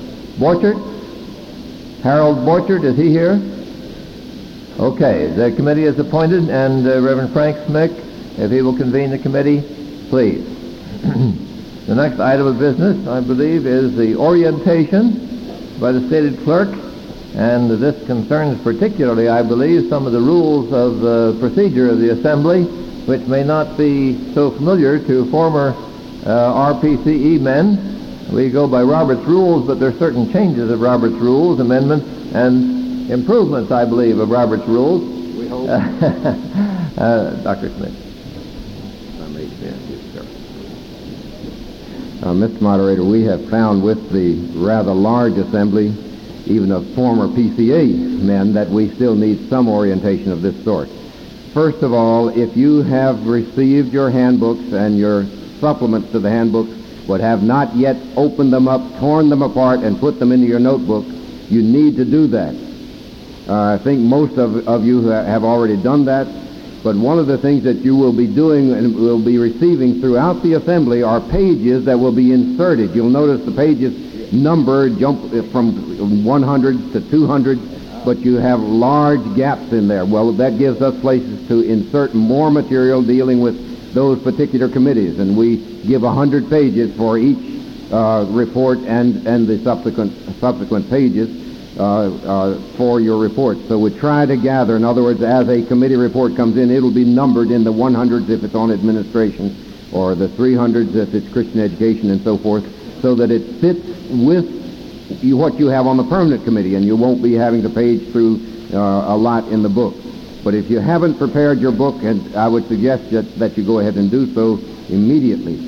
Harold Borchardt, is he here? Okay, the committee is appointed, and Reverend Frank Smick, if he will convene the committee, please. The next item of business, I believe, is the orientation by the stated clerk, and this concerns particularly, I believe, some of the rules of procedure of the Assembly, which may not be so familiar to former RPCE men. We go by Robert's Rules, but there are certain changes of Robert's Rules, amendments, and improvements, I believe, of Robert's Rules. We hope. Dr. Smith. Mr. Moderator, we have found with the rather large assembly, even of former PCA men, that we still need some orientation of this sort. First of all, if you have received your handbooks and your supplements to the handbooks, but have not yet opened them up, torn them apart, and put them into your notebook, you need to do that. I think most of you have already done that, but one of the things that you will be doing and will be receiving throughout the assembly are pages that will be inserted. You'll notice the pages numbered, jump from 100 to 200, but you have large gaps in there. Well, that gives us places to insert more material dealing with those particular committees, and we give 100 pages for each report and the subsequent pages for your report. So we try to gather, in other words, as a committee report comes in, it'll be numbered in the 100s if it's on administration, or the 300s if it's Christian education and so forth, so that it fits with what you have on the permanent committee, and you won't be having to page through a lot in the book. But if you haven't prepared your book, and I would suggest that you go ahead and do so immediately.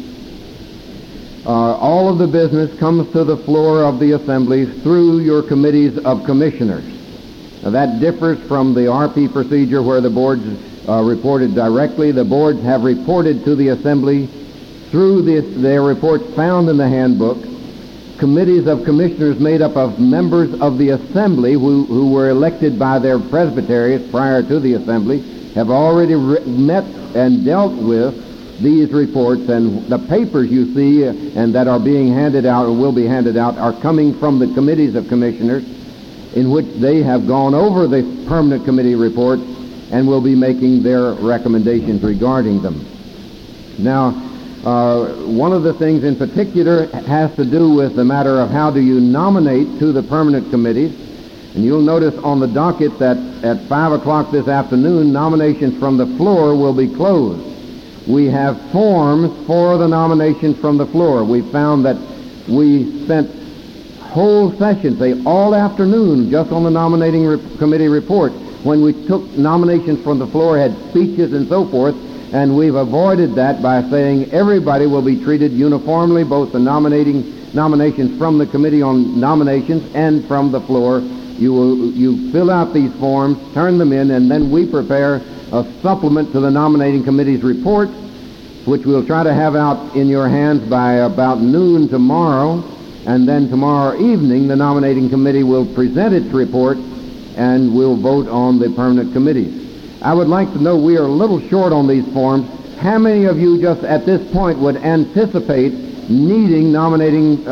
All of the business comes to the floor of the assemblies through your committees of commissioners. Now, that differs from the RP procedure where the boards reported directly. The boards have reported to the assembly through their reports found in the handbook. Committees of commissioners made up of members of the assembly who were elected by their presbyteries prior to the assembly have already met and dealt with these reports, and the papers you see and that are being handed out or will be handed out are coming from the committees of commissioners, in which they have gone over the permanent committee reports and will be making their recommendations regarding them. Now, one of the things in particular has to do with the matter of how do you nominate to the permanent committees. And you'll notice on the docket that at 5 o'clock this afternoon, nominations from the floor will be closed. We have forms for the nominations from the floor. We found that we spent whole sessions, say all afternoon, just on the nominating committee report, when we took nominations from the floor, had speeches and so forth, and we've avoided that by saying everybody will be treated uniformly, both the nominations from the Committee on Nominations and from the floor. You fill out these forms, turn them in, and then we prepare a supplement to the nominating committee's report, which we'll try to have out in your hands by about noon tomorrow, and then tomorrow evening the nominating committee will present its report and we'll vote on the permanent committees. I would like to know, we are a little short on these forms. How many of you just at this point would anticipate needing nominating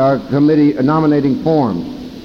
forms?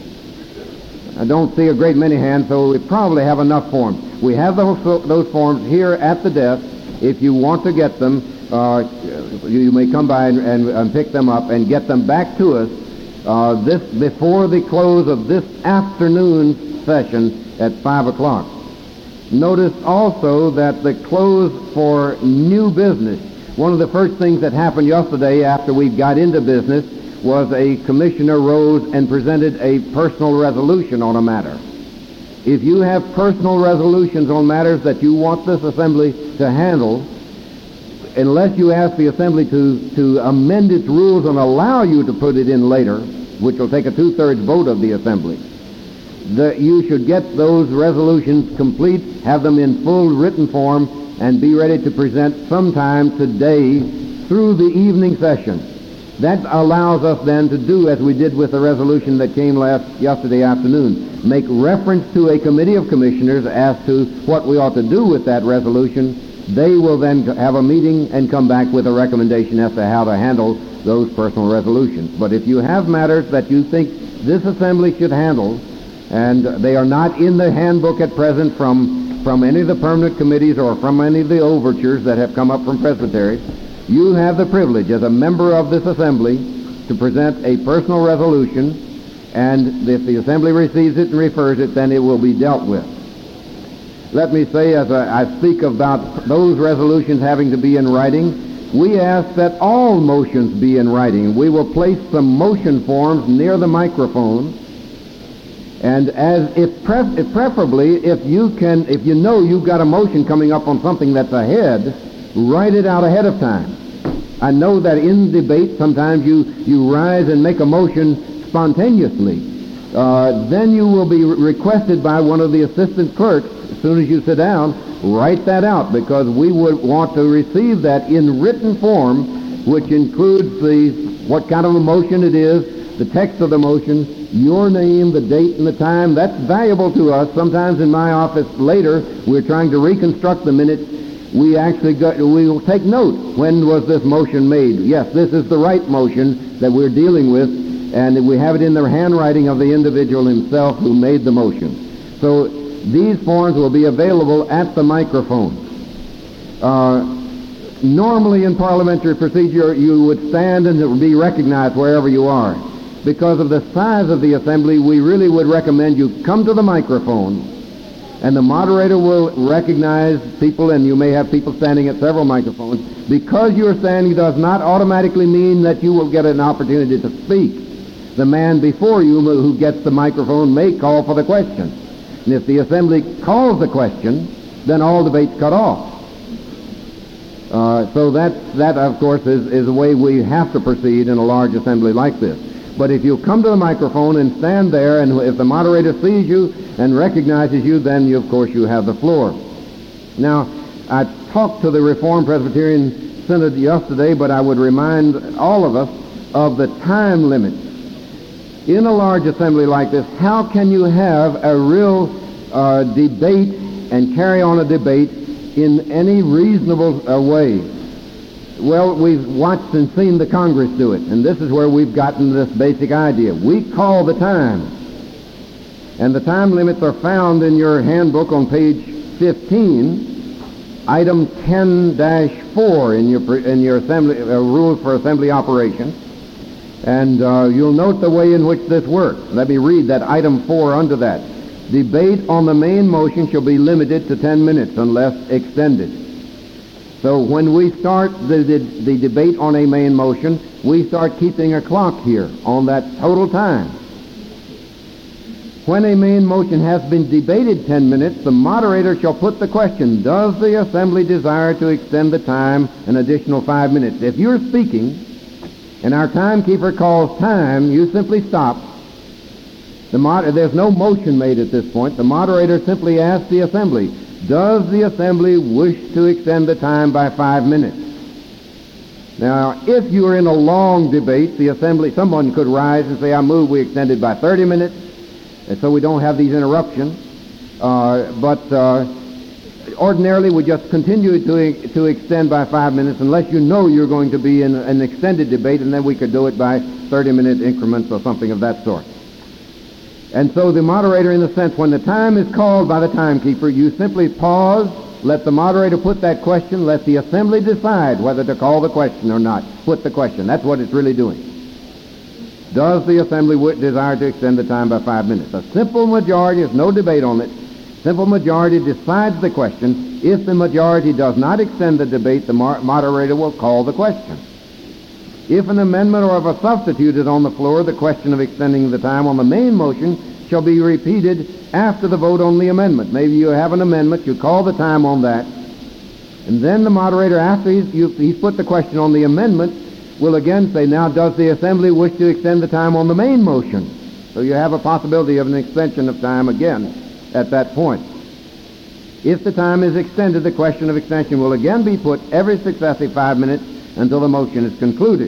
I don't see a great many hands, so we probably have enough forms. We have those forms here at the desk. If you want to get them, you may come by and pick them up and get them back to us this before the close of this afternoon's session at 5 o'clock. Notice also that the close for new business, one of the first things that happened yesterday after we got into business was a commissioner rose and presented a personal resolution on a matter. If you have personal resolutions on matters that you want this assembly to handle, unless you ask the assembly to amend its rules and allow you to put it in later, which will take a 2/3 vote of the assembly, you should get those resolutions complete, have them in full written form, and be ready to present sometime today through the evening session. That allows us then to do as we did with the resolution that came yesterday afternoon. Make reference to a committee of commissioners as to what we ought to do with that resolution. They will then have a meeting and come back with a recommendation as to how to handle those personal resolutions. But if you have matters that you think this assembly should handle, and they are not in the handbook at present from any of the permanent committees or from any of the overtures that have come up from presbyteries, you have the privilege as a member of this assembly to present a personal resolution, and if the assembly receives it and refers it, then it will be dealt with. Let me say, as I speak about those resolutions having to be in writing, we ask that all motions be in writing. We will place some motion forms near the microphone, and preferably, if you know you've got a motion coming up on something that's ahead, write it out ahead of time. I know that in debate sometimes you rise and make a motion spontaneously. Then you will be requested by one of the assistant clerks, as soon as you sit down, write that out, because we would want to receive that in written form, which includes what kind of a motion it is, the text of the motion, your name, the date, and the time. That's valuable to us. Sometimes in my office later, we're trying to reconstruct the minutes. We will take note. When was this motion made? Yes, this is the right motion that we're dealing with, and we have it in the handwriting of the individual himself who made the motion. So these forms will be available at the microphone. Normally in parliamentary procedure, you would stand and it would be recognized wherever you are. Because of the size of the assembly, we really would recommend you come to the microphone, and the moderator will recognize people, and you may have people standing at several microphones. Because you're standing does not automatically mean that you will get an opportunity to speak. The man before you who gets the microphone may call for the question. And if the assembly calls the question, then all debate's cut off. So that, of course, is the way we have to proceed in a large assembly like this. But if you come to the microphone and stand there, and if the moderator sees you and recognizes you, then of course you have the floor. Now, I talked to the Reformed Presbyterian Synod yesterday, but I would remind all of us of the time limits. In a large assembly like this, how can you have a real debate and carry on a debate in any reasonable way? Well, we've watched and seen the Congress do it, and this is where we've gotten this basic idea. We call the time, and the time limits are found in your handbook on page 15, item 10-4 in your assembly rules for assembly operation, and you'll note the way in which this works. Let me read that item 4 under that. Debate on the main motion shall be limited to 10 minutes unless extended. So when we start the debate on a main motion, we start keeping a clock here on that total time. When a main motion has been debated 10 minutes, the moderator shall put the question, does the assembly desire to extend the time an additional 5 minutes? If you're speaking and our timekeeper calls time, you simply stop. There's no motion made at this point. The moderator simply asks the assembly, does the assembly wish to extend the time by 5 minutes? Now, if you are in a long debate, the assembly, someone could rise and say, I move we extend it by 30 minutes, and so we don't have these interruptions. But ordinarily we just continue to extend by 5 minutes unless you know you're going to be in an extended debate, and then we could do it by 30-minute increments or something of that sort. And so the moderator, in a sense, when the time is called by the timekeeper, you simply pause let the moderator put that question. Let the assembly decide whether to call the question or not. Put the question. That's what it's really doing. Does the assembly desire to extend the time by 5 minutes? A simple majority, there's no debate on it. Simple majority decides the question. If the majority does not extend the debate, the moderator will call the question. If an amendment or if a substitute is on the floor, the question of extending the time on the main motion shall be repeated after the vote on the amendment. Maybe you have an amendment, you call the time on that, and then the moderator, after he's put the question on the amendment, will again say, now does the assembly wish to extend the time on the main motion? So you have a possibility of an extension of time again at that point. If the time is extended, the question of extension will again be put every successive 5 minutes until the motion is concluded.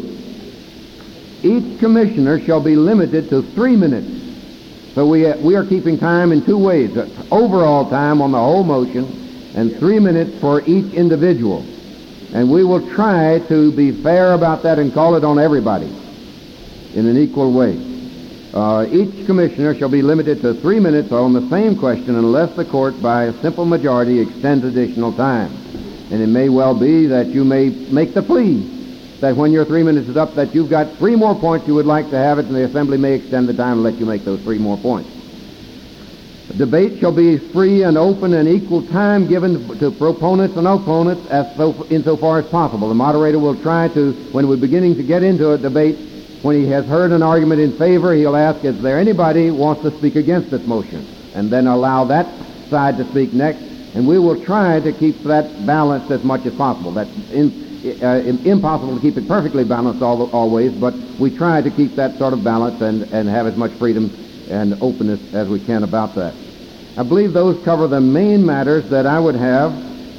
Each commissioner shall be limited to 3 minutes. So we are keeping time in two ways. Overall time on the whole motion and 3 minutes for each individual. And we will try to be fair about that and call it on everybody in an equal way. Each commissioner shall be limited to 3 minutes on the same question unless the court by a simple majority extends additional time. And it may well be that you may make the plea that when your 3 minutes is up that you've got 3 more points you would like to have it, and the assembly may extend the time and let you make those 3 more points. The debate shall be free and open and equal time given to proponents and opponents insofar as possible. The moderator will try to, when we're beginning to get into a debate, when he has heard an argument in favor, he'll ask, is there anybody who wants to speak against this motion? And then allow that side to speak next. And we will try to keep that balanced as much as possible. That's impossible to keep it perfectly balanced always, but we try to keep that sort of balance and have as much freedom and openness as we can about that. I believe those cover the main matters that I would have.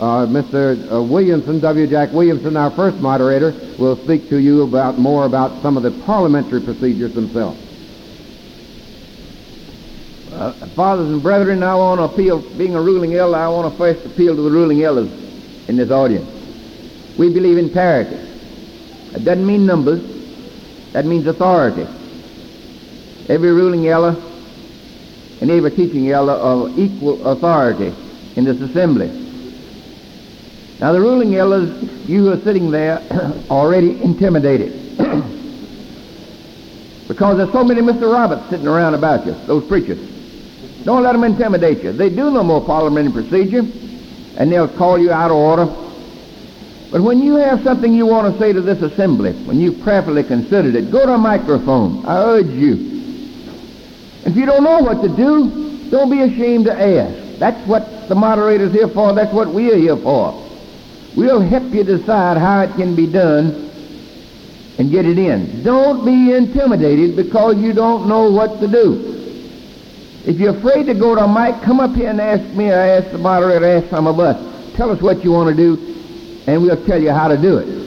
Mr. Williamson, W. Jack Williamson, our first moderator, will speak to you more about some of the parliamentary procedures themselves. Fathers and brethren, I want to appeal, being a ruling elder, I want to first appeal to the ruling elders in this audience. We believe in parity. That doesn't mean numbers. That means authority. Every ruling elder and every teaching elder of equal authority in this assembly. Now the ruling elders, you who are sitting there, already intimidated. Because there's so many Mr. Roberts sitting around about you, those preachers. Don't let them intimidate you. They do no more parliamentary procedure, and they'll call you out of order. But when you have something you want to say to this assembly, when you've prayerfully considered it, go to a microphone. I urge you. If you don't know what to do, don't be ashamed to ask. That's what the moderator's here for. That's what we are here for. We'll help you decide how it can be done and get it in. Don't be intimidated because you don't know what to do. If you're afraid to go to a mic, come up here and ask me or ask the moderator, ask some of us. Tell us what you want to do, and we'll tell you how to do it.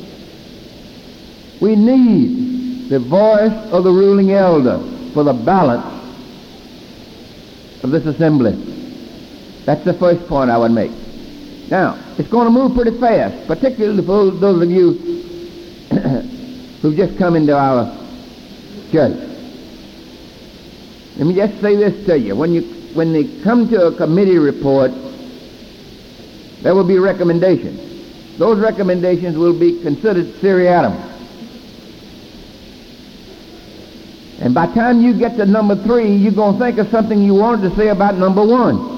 We need the voice of the ruling elder for the balance of this assembly. That's the first point I would make. Now, it's going to move pretty fast, particularly for those of you who've just come into our church. Let me just say this to you. When they come to a committee report, there will be recommendations. Those recommendations will be considered seriatim. And by the time you get to number 3, you're going to think of something you wanted to say about number 1.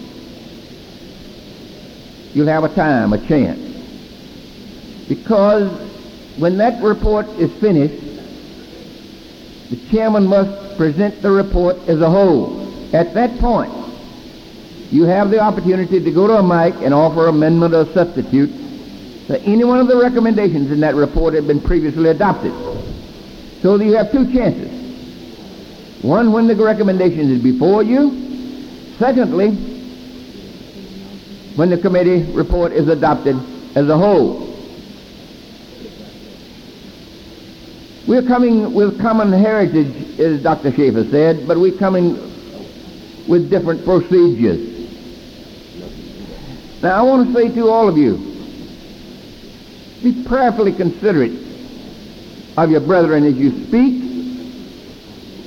You'll have a time, a chance. Because when that report is finished, the chairman must present the report as a whole. At that point, you have the opportunity to go to a mic and offer amendment or substitute to any one of the recommendations in that report that have been previously adopted. So that you have 2 chances. One, when the recommendation is before you. Secondly, when the committee report is adopted as a whole. We're coming with common heritage, as Dr. Schaefer said, but we're coming with different procedures. Now, I want to say to all of you, be prayerfully considerate of your brethren as you speak.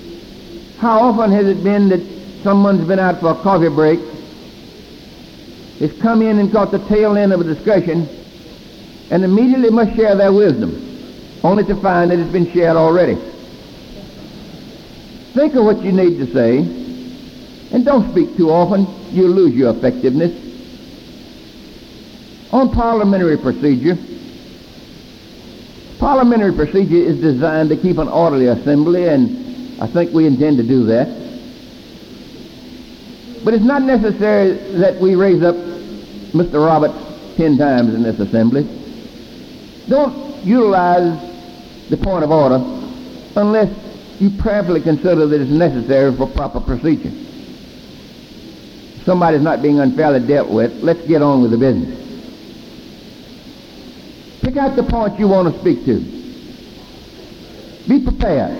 How often has it been that someone's been out for a coffee break has come in and caught the tail end of a discussion and immediately must share their wisdom, only to find that it's been shared already. Think of what you need to say, and don't speak too often. You'll lose your effectiveness. On parliamentary procedure is designed to keep an orderly assembly, and I think we intend to do that. But it's not necessary that we raise up Mr. Roberts 10 times in this assembly. Don't utilize the point of order unless you prayerfully consider that it's necessary for proper procedure. If somebody's not being unfairly dealt with, let's get on with the business. Pick out the points you want to speak to. Be prepared.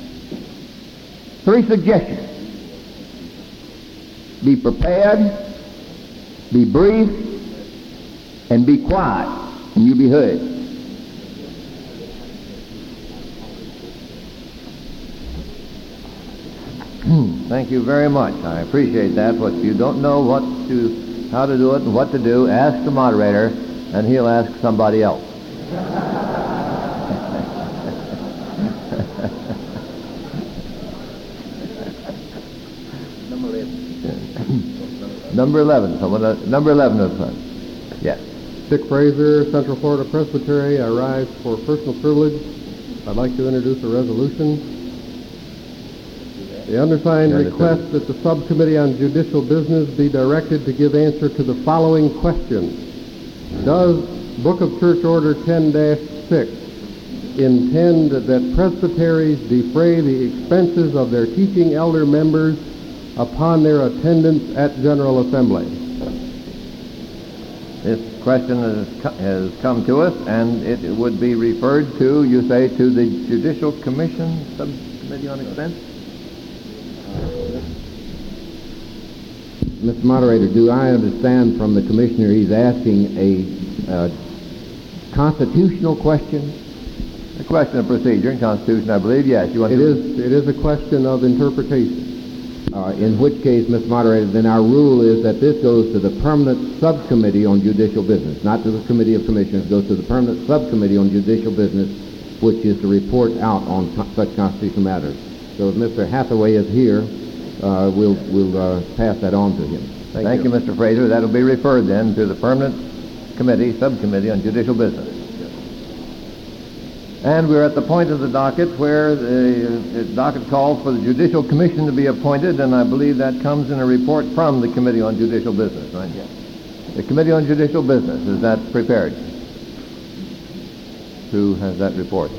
3 suggestions. Be prepared, be brief, and be quiet, and you'll be heard. Thank you very much. I appreciate that. But if you don't know how to do it and what to do, ask the moderator, and he'll ask somebody else. Number 11. Number 11 of the yes. Dick Fraser, Central Florida Presbytery. I rise for personal privilege. I'd like to introduce a resolution. The undersigned request that the subcommittee on judicial business be directed to give answer to the following questions. Does Book of Church Order 10-6 intend that presbyteries defray the expenses of their teaching elder members upon their attendance at General Assembly? This question has come to us, and it would be referred to, you say, to the Judicial Commission Subcommittee on Expense? Mr. Moderator, do I understand from the Commissioner he's asking a constitutional question? A question of procedure and Constitution, I believe, yes. It is a question of interpretation. In which case, Mr. Moderator, then our rule is that this goes to the Permanent Subcommittee on Judicial Business, not to the Committee of Commissioners. It goes to the Permanent Subcommittee on Judicial Business, which is to report out on such constitutional matters. So if Mr. Hathaway is here, we'll pass that on to him. Thank you, Mr. Fraser. That'll be referred then to the Permanent Subcommittee on Judicial Business. And we're at the point of the docket where the docket calls for the Judicial Commission to be appointed, and I believe that comes in a report from the Committee on Judicial Business, right? Yes. The Committee on Judicial Business, is that prepared? Who has that report?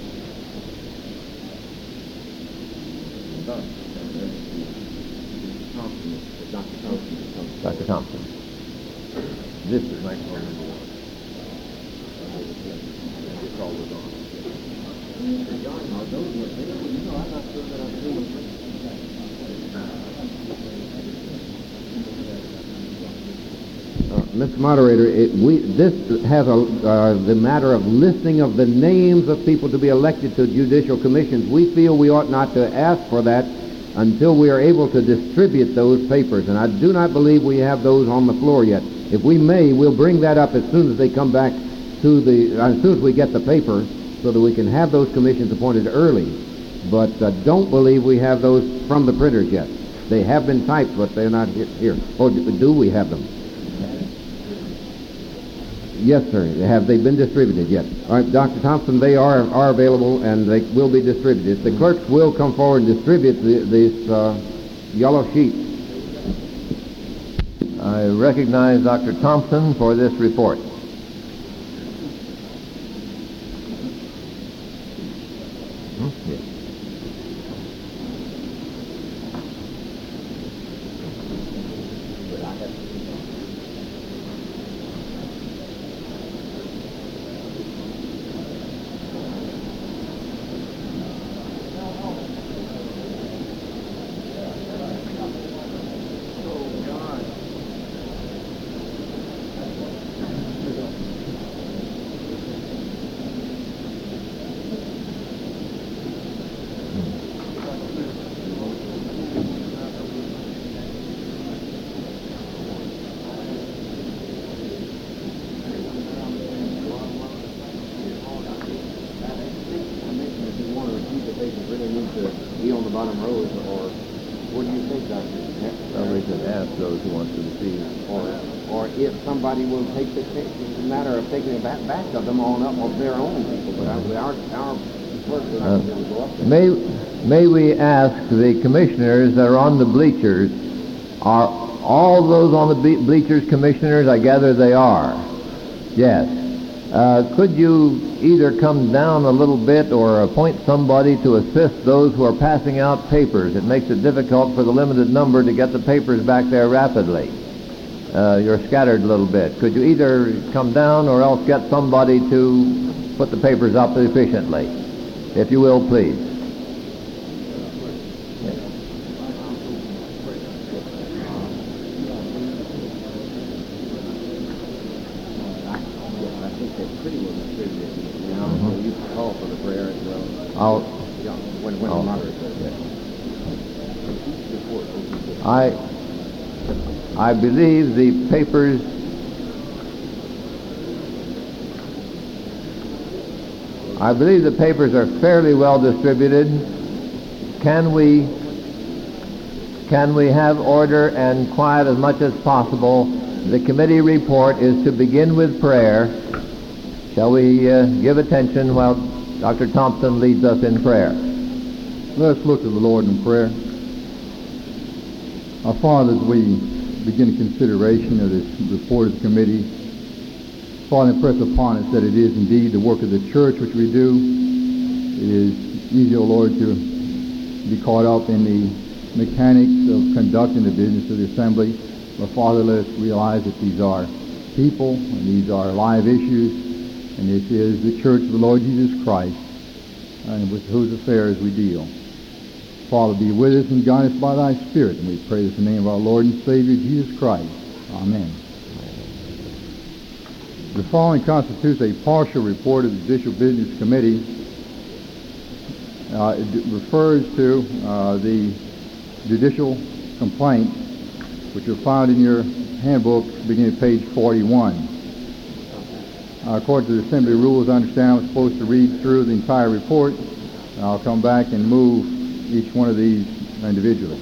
Dr. Thompson. This is microphone number 1. Mr. Moderator, this has the matter of listing of the names of people to be elected to judicial commissions. We feel we ought not to ask for that until we are able to distribute those papers, and I do not believe we have those on the floor yet. If we may, we'll bring that up as soon as they come back as soon as we get the paper, so that we can have those commissions appointed early. But don't believe we have those from the printers yet. They have been typed, but they're not here. Or do we have them? Yes, sir. Have they been distributed yet? All right, Dr. Thompson, they are available, and they will be distributed. The clerks will come forward and distribute these yellow sheets. I recognize Dr. Thompson for this report. Yes. bottom rows, or what do you think, Dr.? Well, we could ask those who want to receive. Or if somebody will take the case, it's a matter of taking it back of them on up of their own people, but our clerk is not going to go up there. May we ask the commissioners that are on the bleachers, are all those on the bleachers commissioners? I gather they are. Yes. Could you either come down a little bit or appoint somebody to assist those who are passing out papers? It makes it difficult for the limited number to get the papers back there rapidly. You're scattered a little bit. Could you either come down or else get somebody to put the papers up efficiently? If you will, please. I believe the papers are fairly well distributed. Can we have order and quiet as much as possible? The committee report is to begin with prayer. Shall we give attention while Dr. Thompson leads us in prayer? Let us look to the Lord in prayer. Our Father, as we begin consideration of this report of the committee, Father, impress upon us that it is indeed the work of the church which we do. It is easy, O Lord, to be caught up in the mechanics of conducting the business of the assembly. But Father, let us realize that these are people and these are live issues, and this is the church of the Lord Jesus Christ, and with whose affairs we deal. Father, be with us and guide us by thy Spirit, and we pray this in the name of our Lord and Savior, Jesus Christ. Amen. The following constitutes a partial report of the Judicial Business Committee. It refers to the judicial complaints, which are found in your handbook beginning at page 41. According to the Assembly rules, I understand I'm supposed to read through the entire report. I'll come back and move each one of these individually.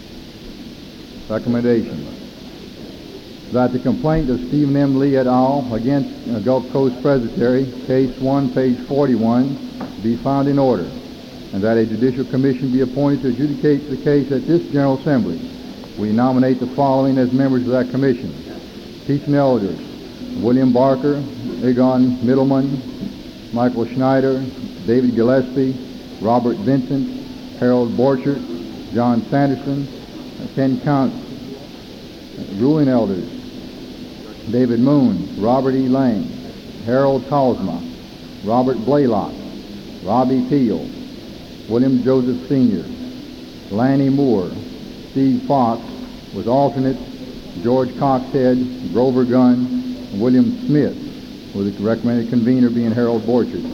Recommendation that the complaint of Stephen M. Lee et al. Against Gulf Coast Presbytery, case 1, page 41, be found in order, and that a judicial commission be appointed to adjudicate the case at this General Assembly. We nominate the following as members of that commission: teaching elders William Barker, Egon Middleman, Michael Schneider, David Gillespie, Robert Vincent, Harold Borchert, John Sanderson, Ken Count. Ruling elders David Moon, Robert E. Lang, Harold Kalsma, Robert Blaylock, Robbie Peel, William Joseph Sr., Lanny Moore, Steve Fox, with alternates George Coxhead, Grover Gunn, and William Smith, with the recommended convener being Harold Borchert.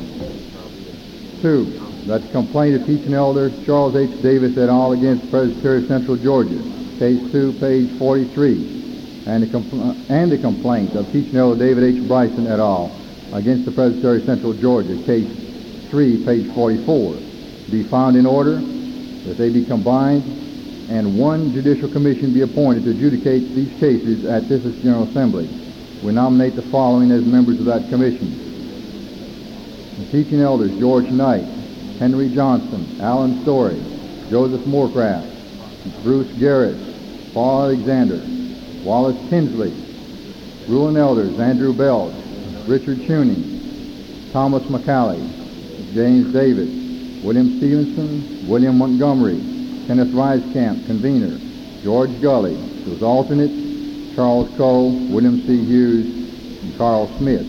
2. That the complaint of teaching elder Charles H. Davis et al. Against Presbytery of Central Georgia, case 2, page 43, and the complaint of teaching elder David H. Bryson et al. Against the Presbytery of Central Georgia, case 3, page 44, be found in order, that they be combined, and one judicial commission be appointed to adjudicate these cases at this General Assembly. We nominate the following as members of that commission: the teaching elders George Knight, Henry Johnston, Alan Story, Joseph Moorcraft, Bruce Garrett, Paul Alexander, Wallace Tinsley. Ruling elders Andrew Belch, Richard Tuning, Thomas McCallie, James Davis, William Stevenson, William Montgomery, Kenneth Reiskamp, convener, George Gully, whose alternates Charles Cole, William C. Hughes, and Carl Smith.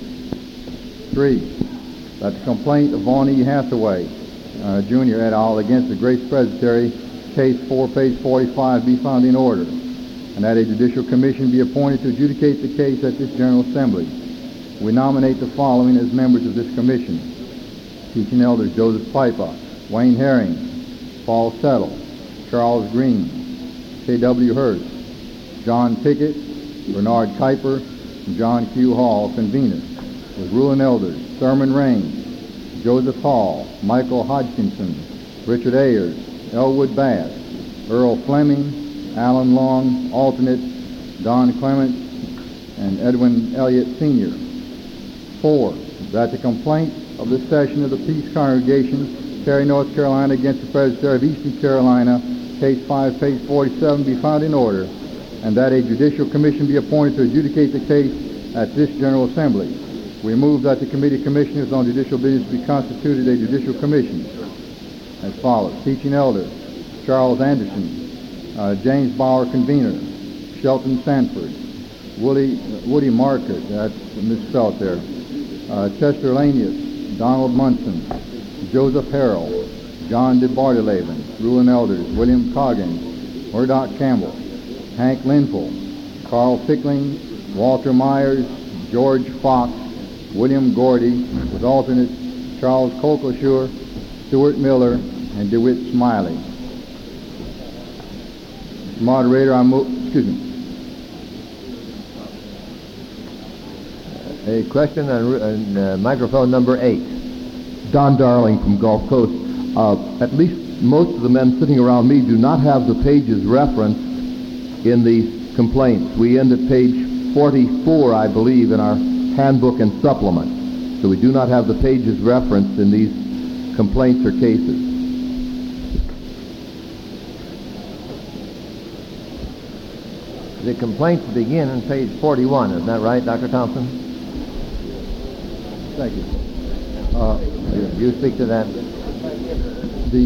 3. That the complaint of Vaughn E. Hathaway, Jr. et al. Against the Grace Presbytery, case 4, page 45, be found in order, and that a judicial commission be appointed to adjudicate the case at this General Assembly. We nominate the following as members of this commission: teaching elders Joseph Piper, Wayne Herring, Paul Settle, Charles Green, K.W. Hurst, John Pickett, Bernard Kuiper, and John Q. Hall, conveners, with ruling elders Thurman Raines, Joseph Hall, Michael Hodgkinson, Richard Ayers, Elwood Bass, Earl Fleming, Alan Long, alternate, Don Clements, and Edwin Elliott, Sr. 4, that the complaint of this session of the Peace Congregation, Cary, North Carolina, against the Presbytery of Eastern Carolina, case 5, page 47, be found in order, and that a judicial commission be appointed to adjudicate the case at this General Assembly. We move that the Committee of Commissioners on Judicial Business be constituted a judicial commission as follows. Teaching elder, Charles Anderson, James Bauer, convener, Shelton Sanford, Woody Market, that's misspelled there, Chester Lanius, Donald Munson, Joseph Harrell, John DeBartoleben, ruling elders, William Coggins, Murdoch Campbell, Hank Linville, Carl Fickling, Walter Myers, George Fox, William Gordy, with alternates Charles Colcosure, Stuart Miller, and DeWitt Smiley. Moderator, I move, A question on microphone number 8. Don Darling from Gulf Coast. At least most of the men sitting around me do not have the pages referenced in these complaints. We end at page 44, I believe, in our handbook and supplement. So we do not have the pages referenced in these complaints or cases. The complaints begin on page 41, isn't that right, Dr. Thompson? Thank you. You speak to that. The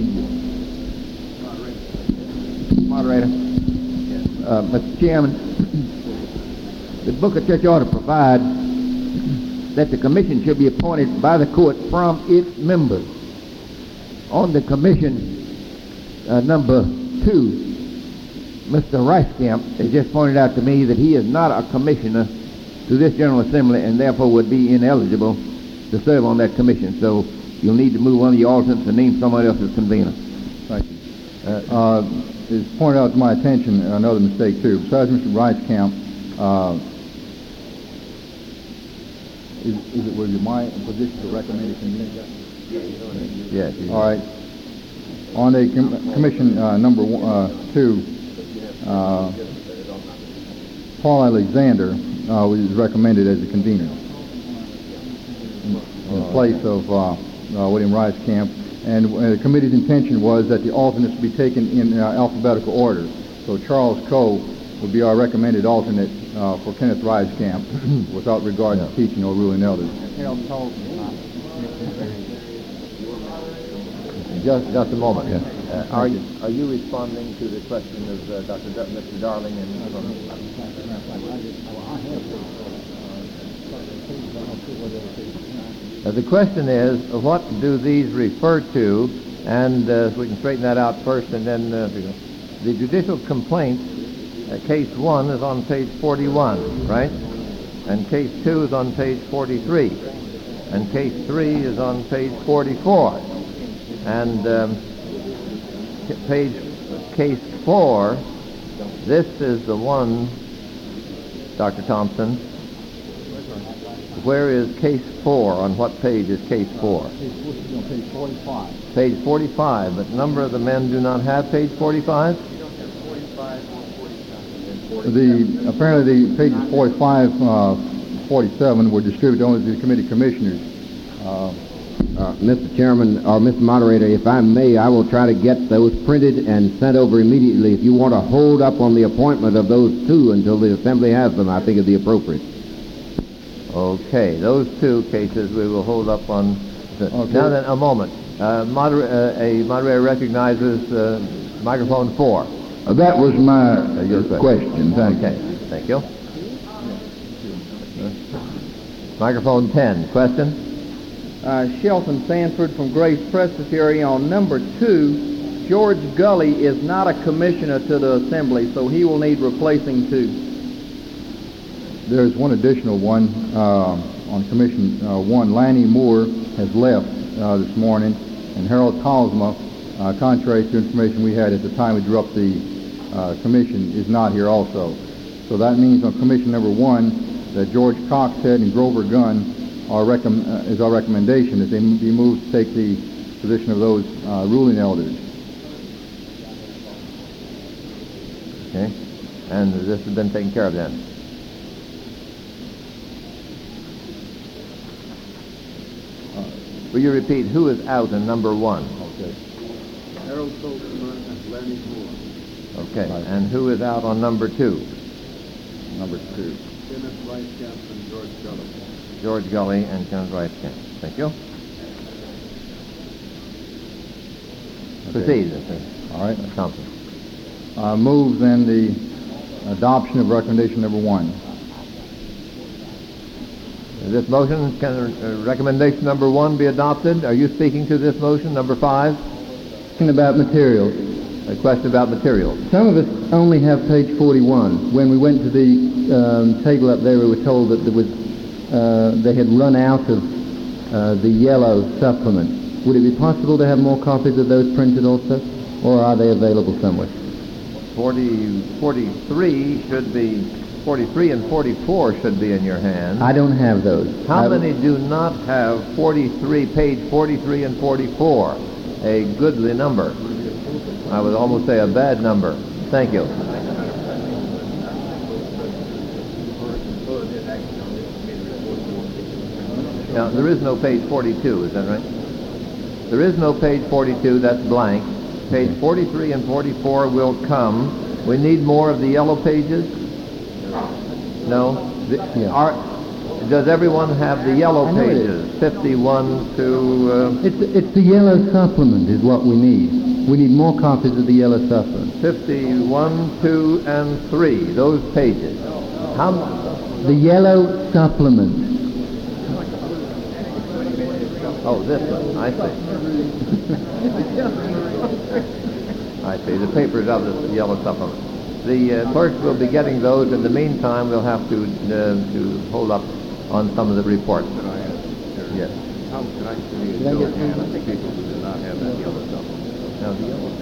Moderator. Mr. Chairman, the Book of Church Order provides that the commission should be appointed by the court from its members. On the commission number 2, Mr. Reiskamp has just pointed out to me that he is not a commissioner to this General Assembly and therefore would be ineligible to serve on that commission. So you'll need to move one of your alternates and name somebody else as convener. Thank you. It's pointed out to my attention another mistake too. Besides Mr. Reiskamp, is it was it my position to recommend a convener? Yes. All right. On a commission number 2, Paul Alexander was recommended as a convener in place of William Reiskamp, and the committee's intention was that the alternates be taken in alphabetical order. So Charles Coe would be our recommended alternate for Kenneth Reiskamp without regard to teaching or ruling elders. Just a moment. Are you responding to the question of Mr. Darling the question is, what do these refer to? And we can straighten that out first, and then the judicial complaints. Case 1 is on page 41, right? And case 2 is on page 43, and case 3 is on page 44, and case 4. This is the one, Dr. Thompson. Where is case 4? On what page is case 4? Page 45. Page 45, but a number of the men do not have page 45? Apparently the pages 45, 47 were distributed only to the committee commissioners. Mr. Chairman, or Mr. Moderator, if I may, I will try to get those printed and sent over immediately. If you want to hold up on the appointment of those 2 until the Assembly has them, I think it'd be appropriate. Okay, those 2 cases we will hold up on. Okay. Now then, a moment. A moderator recognizes microphone 4. That was my question. Okay, thank you. Microphone 10. Question? Shelton Sanford from Grace Presbytery. On number 2, George Gully is not a commissioner to the Assembly, so he will need replacing 2. There's one additional one on Commission 1. Lanny Moore has left this morning, and Harold Cosma, contrary to information we had at the time we drew up the commission, is not here also. So that means on Commission number 1 that George Coxhead and Grover Gunn is our recommendation that they be moved to take the position of those ruling elders. Okay. And this has been taken care of then. Will you repeat who is out in number 1? Okay. Harold Solzman and Lenny Moore. Okay. And who is out on number 2? Number 2. Kenneth Weiskamp and George Gully. George Gully and Kenneth Weiskamp. Thank you. Proceed, Mr. All right. Thompson. Move then the adoption of recommendation number 1. This motion, can recommendation number 1 be adopted? Are you speaking to this motion, number 5? Question about materials. A question about materials. Some of us only have page 41. When we went to the table up there, we were told that there was, they had run out of the yellow supplement. Would it be possible to have more copies of those printed also, or are they available somewhere? 43 should be, 43 and 44 should be in your hand. I don't have those. How many do not have 43, page 43 and 44? A goodly number. I would almost say a bad number. Thank you. Now, there is no page 42, is that right? There is no page 42, that's blank. Page 43 and 44 will come. We need more of the yellow pages? No? Does everyone have the yellow pages? 51 to... It's the yellow supplement is what we need. We need more copies of the yellow supplement. 51, 2, and 3, those pages. How? The yellow supplement. Oh, this one. I see. I see. The papers of the yellow supplement. The clerks will be getting those. In the meantime, we'll have to hold up on some of the reports. Yes. How can I see a show of hands of people who do not have that yellow supplement? Now, the yellow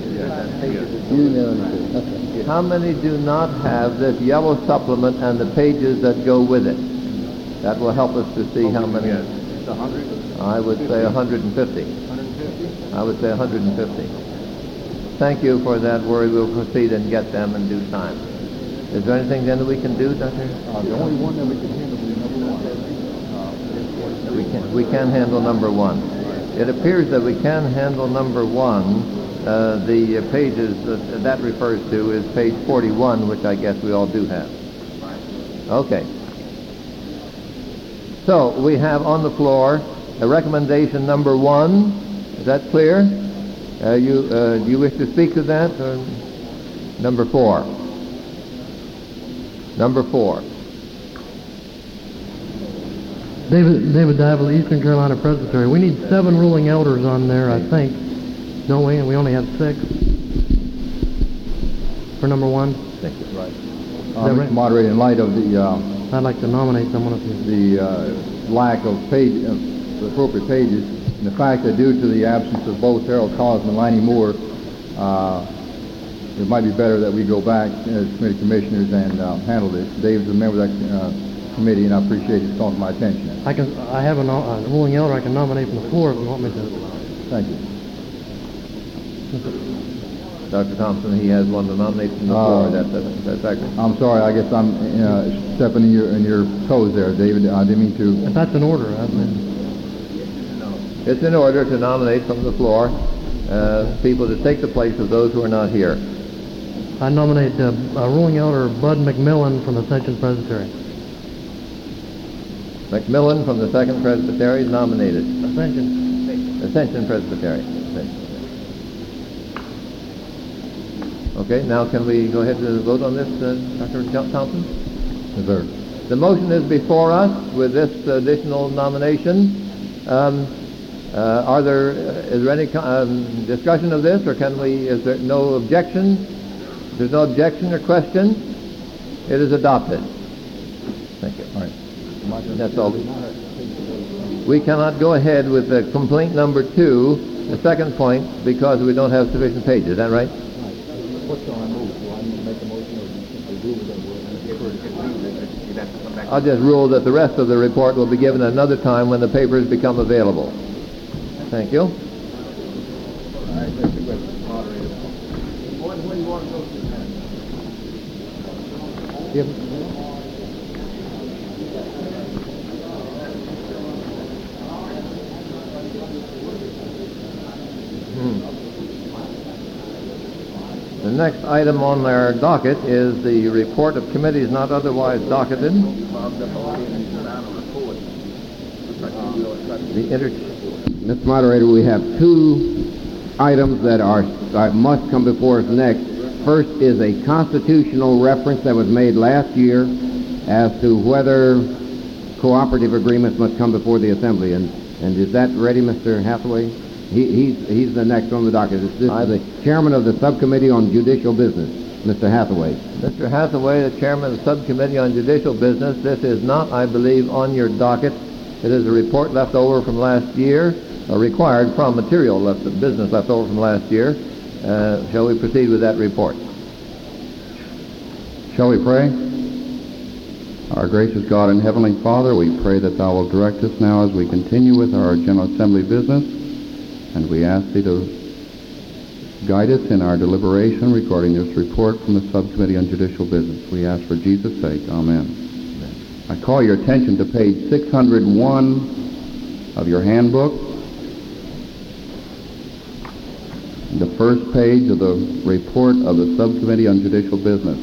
supplement. How many do not have this yellow supplement and the pages that go with it? That will help us to see how many. 100? I would say 150. 150? I would say 150. Thank you for that word. We'll proceed and get them in due time. Is there anything then that we can do, Doctor? The only one that we can handle is number 1. We can handle number 1. It appears that we can handle number 1. The pages that refers to is page 41, which I guess we all do have. Okay. So we have on the floor a recommendation number 1. Is that clear? Do you wish to speak to that? Number 4. Number 4. David Dively, Eastern Carolina Presbytery. We need 7 ruling elders on there, I think. Don't we? And we only have 6 for number 1. Thank you. Right. Right? Mr. Moderator, in light of the I'd like to nominate someone of you. the lack of page, the appropriate pages, and the fact that due to the absence of both Harold Cosman and Lanny Moore, it might be better that we go back as committee commissioners and handle this. David's a member of that committee, and I appreciate his calling to my attention. I have a ruling elder I can nominate from the floor if you want me to. Thank you. Dr. Thompson, he has one to nominate from the floor. That's accurate. I'm sorry. I guess I'm stepping in your toes there, David. I didn't mean to. If that's in order, It's in order to nominate from the floor people to take the place of those who are not here. I nominate ruling elder Bud McMillan from Ascension Presbytery. McMillan from the Second Presbytery is nominated. Ascension Presbytery. Okay, now can we go ahead and vote on this, Dr. Thompson? Yes, sir. The motion is before us with this additional nomination. Is there any discussion of this, or is there no objection? If there's no objection or question, it is adopted. Thank you. All right. That's all. We cannot go ahead with the complaint number 2, the second point, because we don't have sufficient pages. Is that right? What shall I move? Do I need to make a motion, or do you simply rule that we're I'll just rule that the rest of the report will be given another time when the papers become available. Thank you. All right, Mr. Moderator. What do you want to go to? Jim. The next item on their docket is the report of committees not otherwise docketed. Mr. Moderator, we have two items that must come before us next. First is a constitutional reference that was made last year as to whether cooperative agreements must come before the Assembly. And is that ready, Mr. Hathaway? He's the next on the docket. This is the chairman of the subcommittee on judicial business, Mr. Hathaway. Mr. Hathaway, the chairman of the subcommittee on judicial business. This is not, I believe, on your docket. It is a report left over from last year, required from material business left over from last year. Shall we proceed with that report? Shall we pray? Our gracious God and Heavenly Father, we pray that Thou will direct us now as we continue with our General Assembly business, and we ask Thee to guide us in our deliberation regarding this report from the Subcommittee on Judicial Business. We ask for Jesus' sake. Amen. I call your attention to page 601 of your handbook, the first page of the report of the Subcommittee on Judicial Business.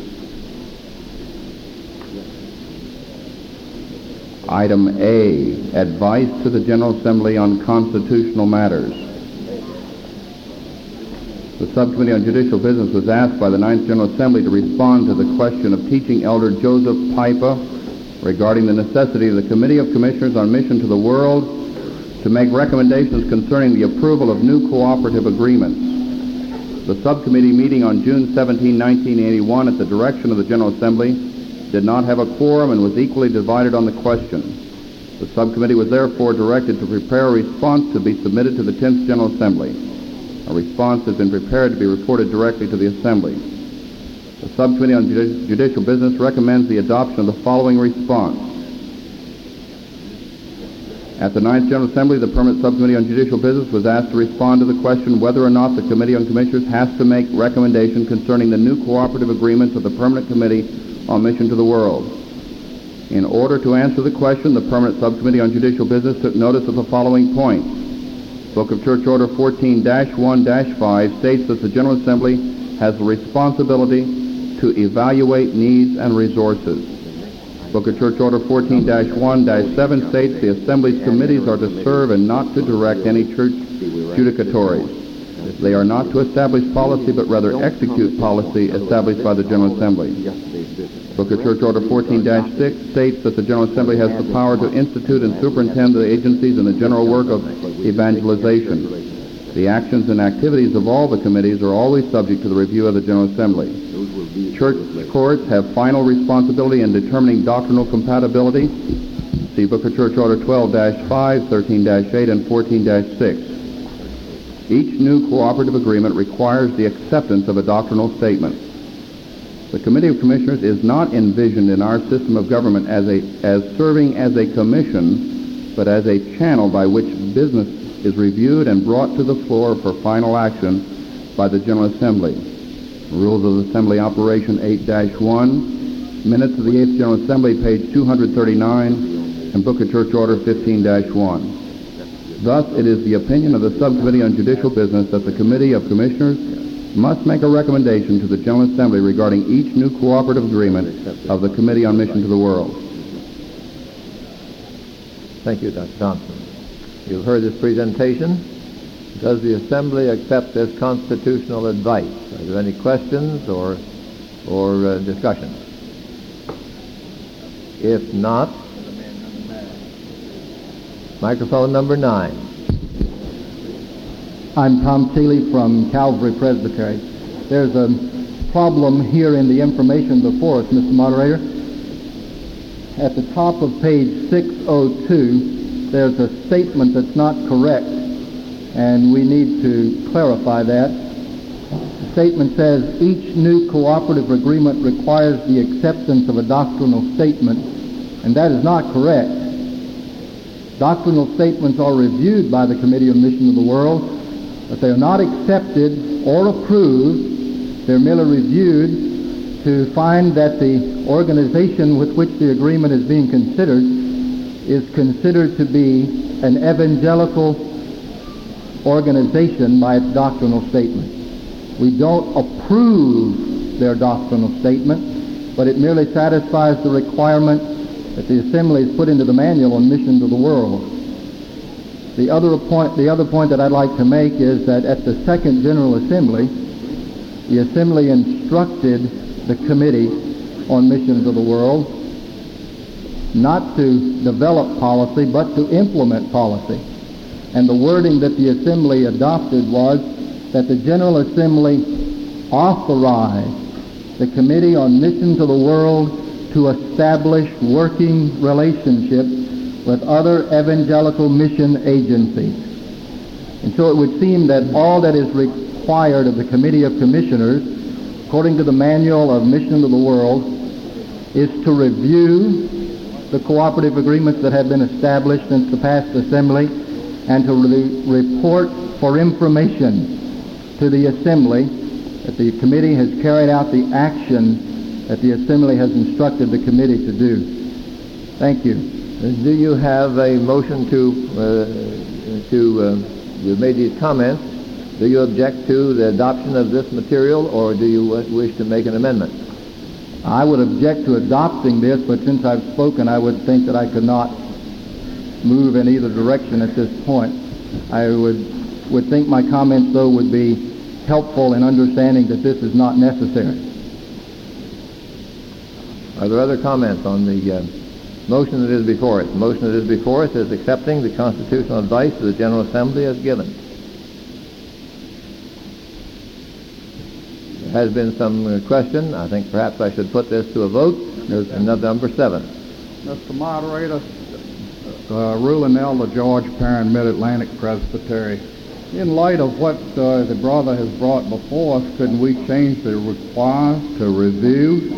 Item A, advice to the General Assembly on constitutional matters. The Subcommittee on Judicial Business was asked by the Ninth General Assembly to respond to the question of Teaching Elder Joseph Pipa regarding the necessity of the Committee of Commissioners on Mission to the World to make recommendations concerning the approval of new cooperative agreements. The subcommittee meeting on June 17, 1981 at the direction of the General Assembly did not have a quorum and was equally divided on the question. The subcommittee was therefore directed to prepare a response to be submitted to the 10th General Assembly. A response has been prepared to be reported directly to the Assembly. The Subcommittee on Judicial Business recommends the adoption of the following response. At the 9th General Assembly, the Permanent Subcommittee on Judicial Business was asked to respond to the question whether or not the Committee on Commissioners has to make recommendation concerning the new cooperative agreements of the Permanent Committee on Mission to the World. In order to answer the question, the Permanent Subcommittee on Judicial Business took notice of the following points. Book of Church Order 14-1-5 states that the General Assembly has the responsibility to evaluate needs and resources. Book of Church Order 14-1-7 states the Assembly's committees are to serve and not to direct any church judicatories. They are not to establish policy, but rather execute policy established by the General Assembly. Book of Church Order 14-6 states that the General Assembly has the power to institute and superintend the agencies in the general work of evangelization. The actions and activities of all the committees are always subject to the review of the General Assembly. Church courts have final responsibility in determining doctrinal compatibility. See Book of Church Order 12-5, 13-8, and 14-6. Each new cooperative agreement requires the acceptance of a doctrinal statement. The Committee of Commissioners is not envisioned in our system of government as serving as a commission, but as a channel by which business is reviewed and brought to the floor for final action by the General Assembly. Rules of Assembly Operation 8-1, Minutes of the 8th General Assembly, page 239, and Book of Church Order 15-1. Thus, it is the opinion of the Subcommittee on Judicial Business that the Committee of Commissioners must make a recommendation to the General Assembly regarding each new cooperative agreement of the Committee on Mission to the World. Thank you, Dr. Thompson. You've heard this presentation. Does the Assembly accept this constitutional advice? Are there any questions or discussion? If not, microphone number 9. I'm Tom Seeley from Calvary Presbytery. There's a problem here in the information before us, Mr. Moderator. At the top of page 602, there's a statement that's not correct, and we need to clarify that. The statement says, each new cooperative agreement requires the acceptance of a doctrinal statement, and that is not correct. Doctrinal statements are reviewed by the Committee on Mission to the World, but they are not accepted or approved. They're merely reviewed to find that the organization with which the agreement is being considered is considered to be an evangelical organization by its doctrinal statement. We don't approve their doctrinal statement, but it merely satisfies the requirement that the Assembly has put into the manual on mission to the world. The other point that I'd like to make is that at the Second General Assembly, the Assembly instructed the Committee on Mission to the World not to develop policy, but to implement policy. And the wording that the Assembly adopted was that the General Assembly authorized the Committee on Mission to the World to establish working relationships with other evangelical mission agencies. And so it would seem that all that is required of the Committee of Commissioners, according to the Manual of Mission to the World, is to review the cooperative agreements that have been established since the past Assembly and to report for information to the Assembly that the Committee has carried out the action that the Assembly has instructed the Committee to do. Thank you. Do you have a motion you've made these comments, do you object to the adoption of this material, or do you wish to make an amendment? I would object to adopting this, but since I've spoken, I would think that I could not move in either direction at this point. I would think my comments, though, would be helpful in understanding that this is not necessary. Are there other comments on the motion that is before us? The motion that is before us is accepting the constitutional advice of the General Assembly as given. There has been some question. I think perhaps I should put this to a vote. There's number 7. Mr. Moderator, ruling Elder George Perrin, Mid-Atlantic Presbytery. In light of what the brother has brought before us, couldn't we change the require to review?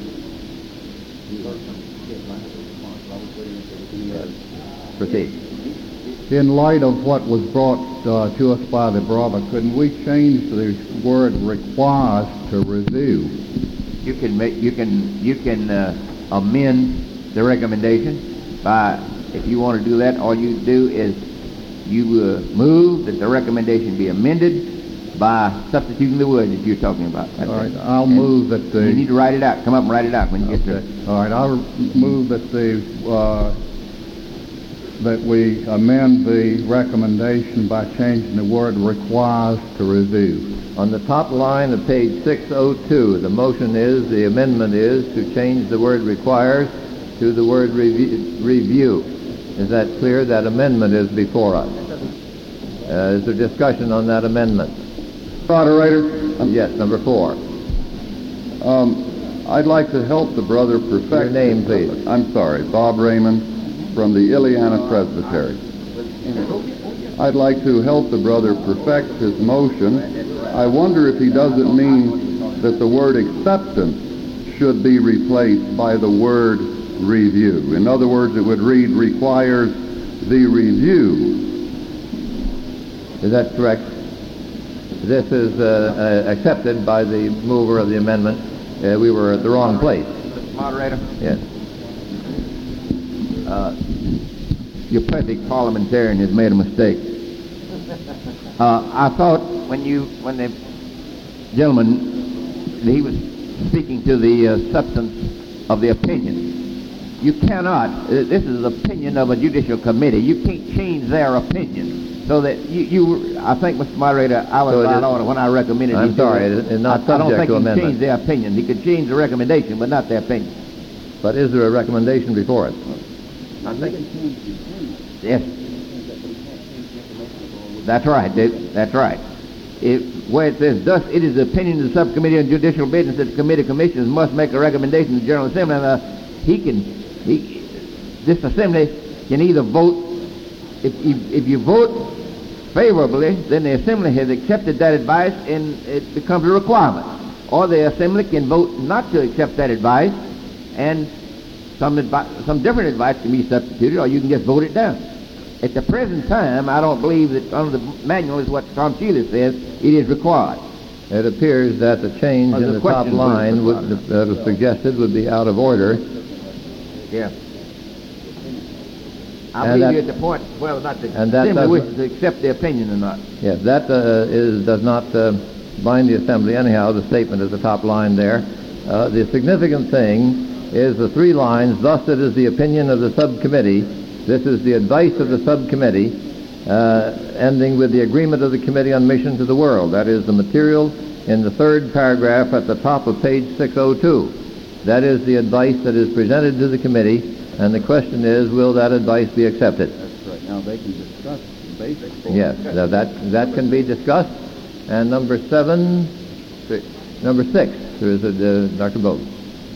Proceed. In light of what was brought to us by the brother, couldn't we change the word requires to review? You can amend the recommendation by, if you want to do that, all you do is you move that the recommendation be amended by substituting the word that you're talking about. All right, I'll move that the... You need to write it out. Come up and write it out when you get to it. All right, I'll move that that we amend the recommendation by changing the word requires to review. On the top line of page 602, the motion is, the amendment is to change the word requires to the word review. Is that clear? That amendment is before us. Is there discussion on that amendment? Moderator? Yes, number 4. I'd like to help the brother perfect... Your name, please. I'm sorry, Bob Raymond from the Ileana Presbytery. I'd like to help the brother perfect his motion. I wonder if he doesn't mean that the word acceptance should be replaced by the word review. In other words, it would read requires the review. Is that correct? This is accepted by the mover of the amendment. We were at the wrong place. Mr. Moderator? Yes. Your perfect parliamentarian has made a mistake. I thought when the gentleman, he was speaking to the substance of the opinion. You cannot, this is the opinion of a judicial committee. You can't change their opinion. So that I think, Mr. Moderator, I was out of order when I recommended. I'm sorry, it's not subject to amendment. I don't think he can change their opinion. He could change the recommendation, but not their opinion. But is there a recommendation before us? I think. Yes. That's right. That's right. Where it says, thus it is the opinion of the subcommittee on judicial business that the committee of commissioners must make a recommendation to the General Assembly. This assembly can either vote, if you vote favorably, then the assembly has accepted that advice and it becomes a requirement. Or the assembly can vote not to accept that advice, and some different advice can be substituted, or you can just vote it down. At the present time, I don't believe that under the manual is what Tom Sheila says, it is required. It appears that the change in the top line that was suggested would be out of order. Yeah. I believe you're at the point, well, not the assembly wishes to accept the opinion or not. Yes, that does not bind the assembly anyhow, the statement at the top line there. The significant thing is the three lines, thus it is the opinion of the subcommittee, this is the advice of the subcommittee, ending with the agreement of the Committee on Mission to the World. That is the material in the third paragraph at the top of page 602. That is the advice that is presented to the committee, and the question is, will that advice be accepted? That's right. Now they can discuss the basics. Yes, that can be discussed. And number 6, there is Dr. Bowden.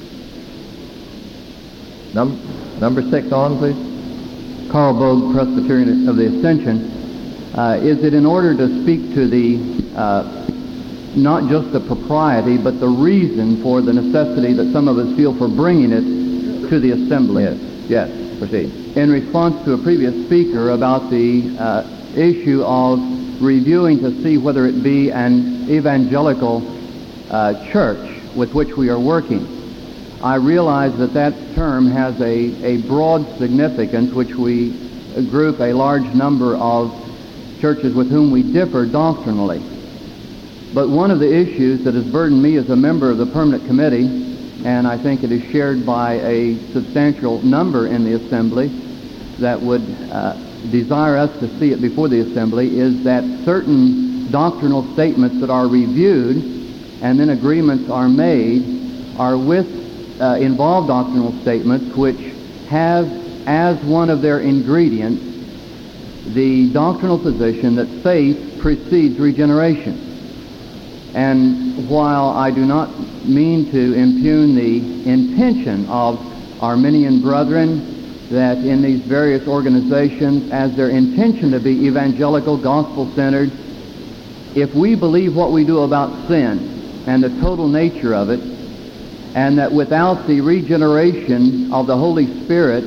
Number 6 on, please. Carl Bogue, Presbyterian of the Ascension. Is it in order to speak to the not just the propriety, but the reason for the necessity that some of us feel for bringing it to the assembly? Yes, proceed. In response to a previous speaker about the issue of reviewing to see whether it be an evangelical church with which we are working, I realize that term has a broad significance, which we group a large number of churches with whom we differ doctrinally. But one of the issues that has burdened me as a member of the permanent committee, and I think it is shared by a substantial number in the assembly that would desire us to see it before the assembly, is that certain doctrinal statements that are reviewed and then agreements are made are with involved doctrinal statements which have as one of their ingredients the doctrinal position that faith precedes regeneration. And while I do not mean to impugn the intention of Arminian brethren that in these various organizations, as their intention to be evangelical, gospel-centered, if we believe what we do about sin and the total nature of it, and that without the regeneration of the Holy Spirit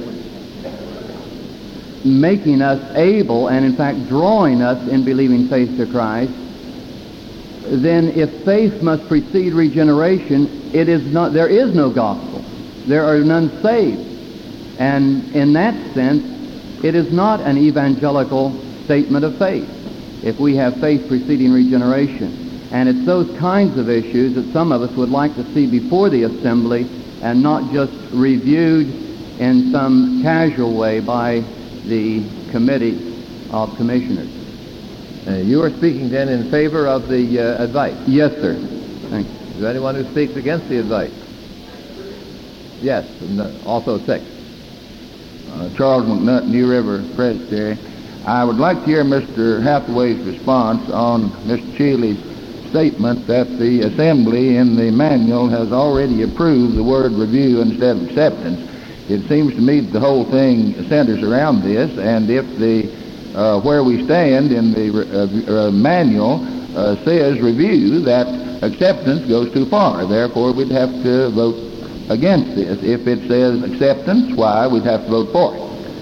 making us able, and in fact drawing us in believing faith to Christ, then if faith must precede regeneration, there is no gospel. There are none saved. And in that sense, it is not an evangelical statement of faith if we have faith preceding regeneration. And it's those kinds of issues that some of us would like to see before the assembly and not just reviewed in some casual way by the committee of commissioners. You are speaking then in favor of the advice? Yes, sir. Thank you. Is there anyone who speaks against the advice? Yes, and also 6. Charles McNutt, New River Presbytery. I would like to hear Mr. Hathaway's response on Mr. Cheeley's statement that the assembly in the manual has already approved the word review instead of acceptance. It seems to me that the whole thing centers around this, and if the where we stand in the manual says review, that acceptance goes too far. Therefore, we'd have to vote against this. If it says acceptance, why, we'd have to vote for it.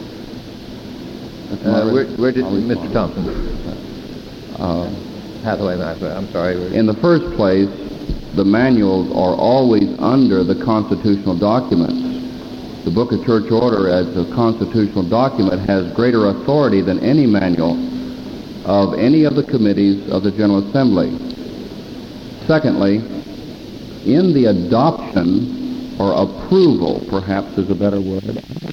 Where did Mr. Thompson? Hathaway, I'm sorry. In the first place, the manuals are always under the constitutional documents. The Book of Church Order as a constitutional document has greater authority than any manual of any of the committees of the General Assembly. Secondly, in the adoption or approval, perhaps is a better word,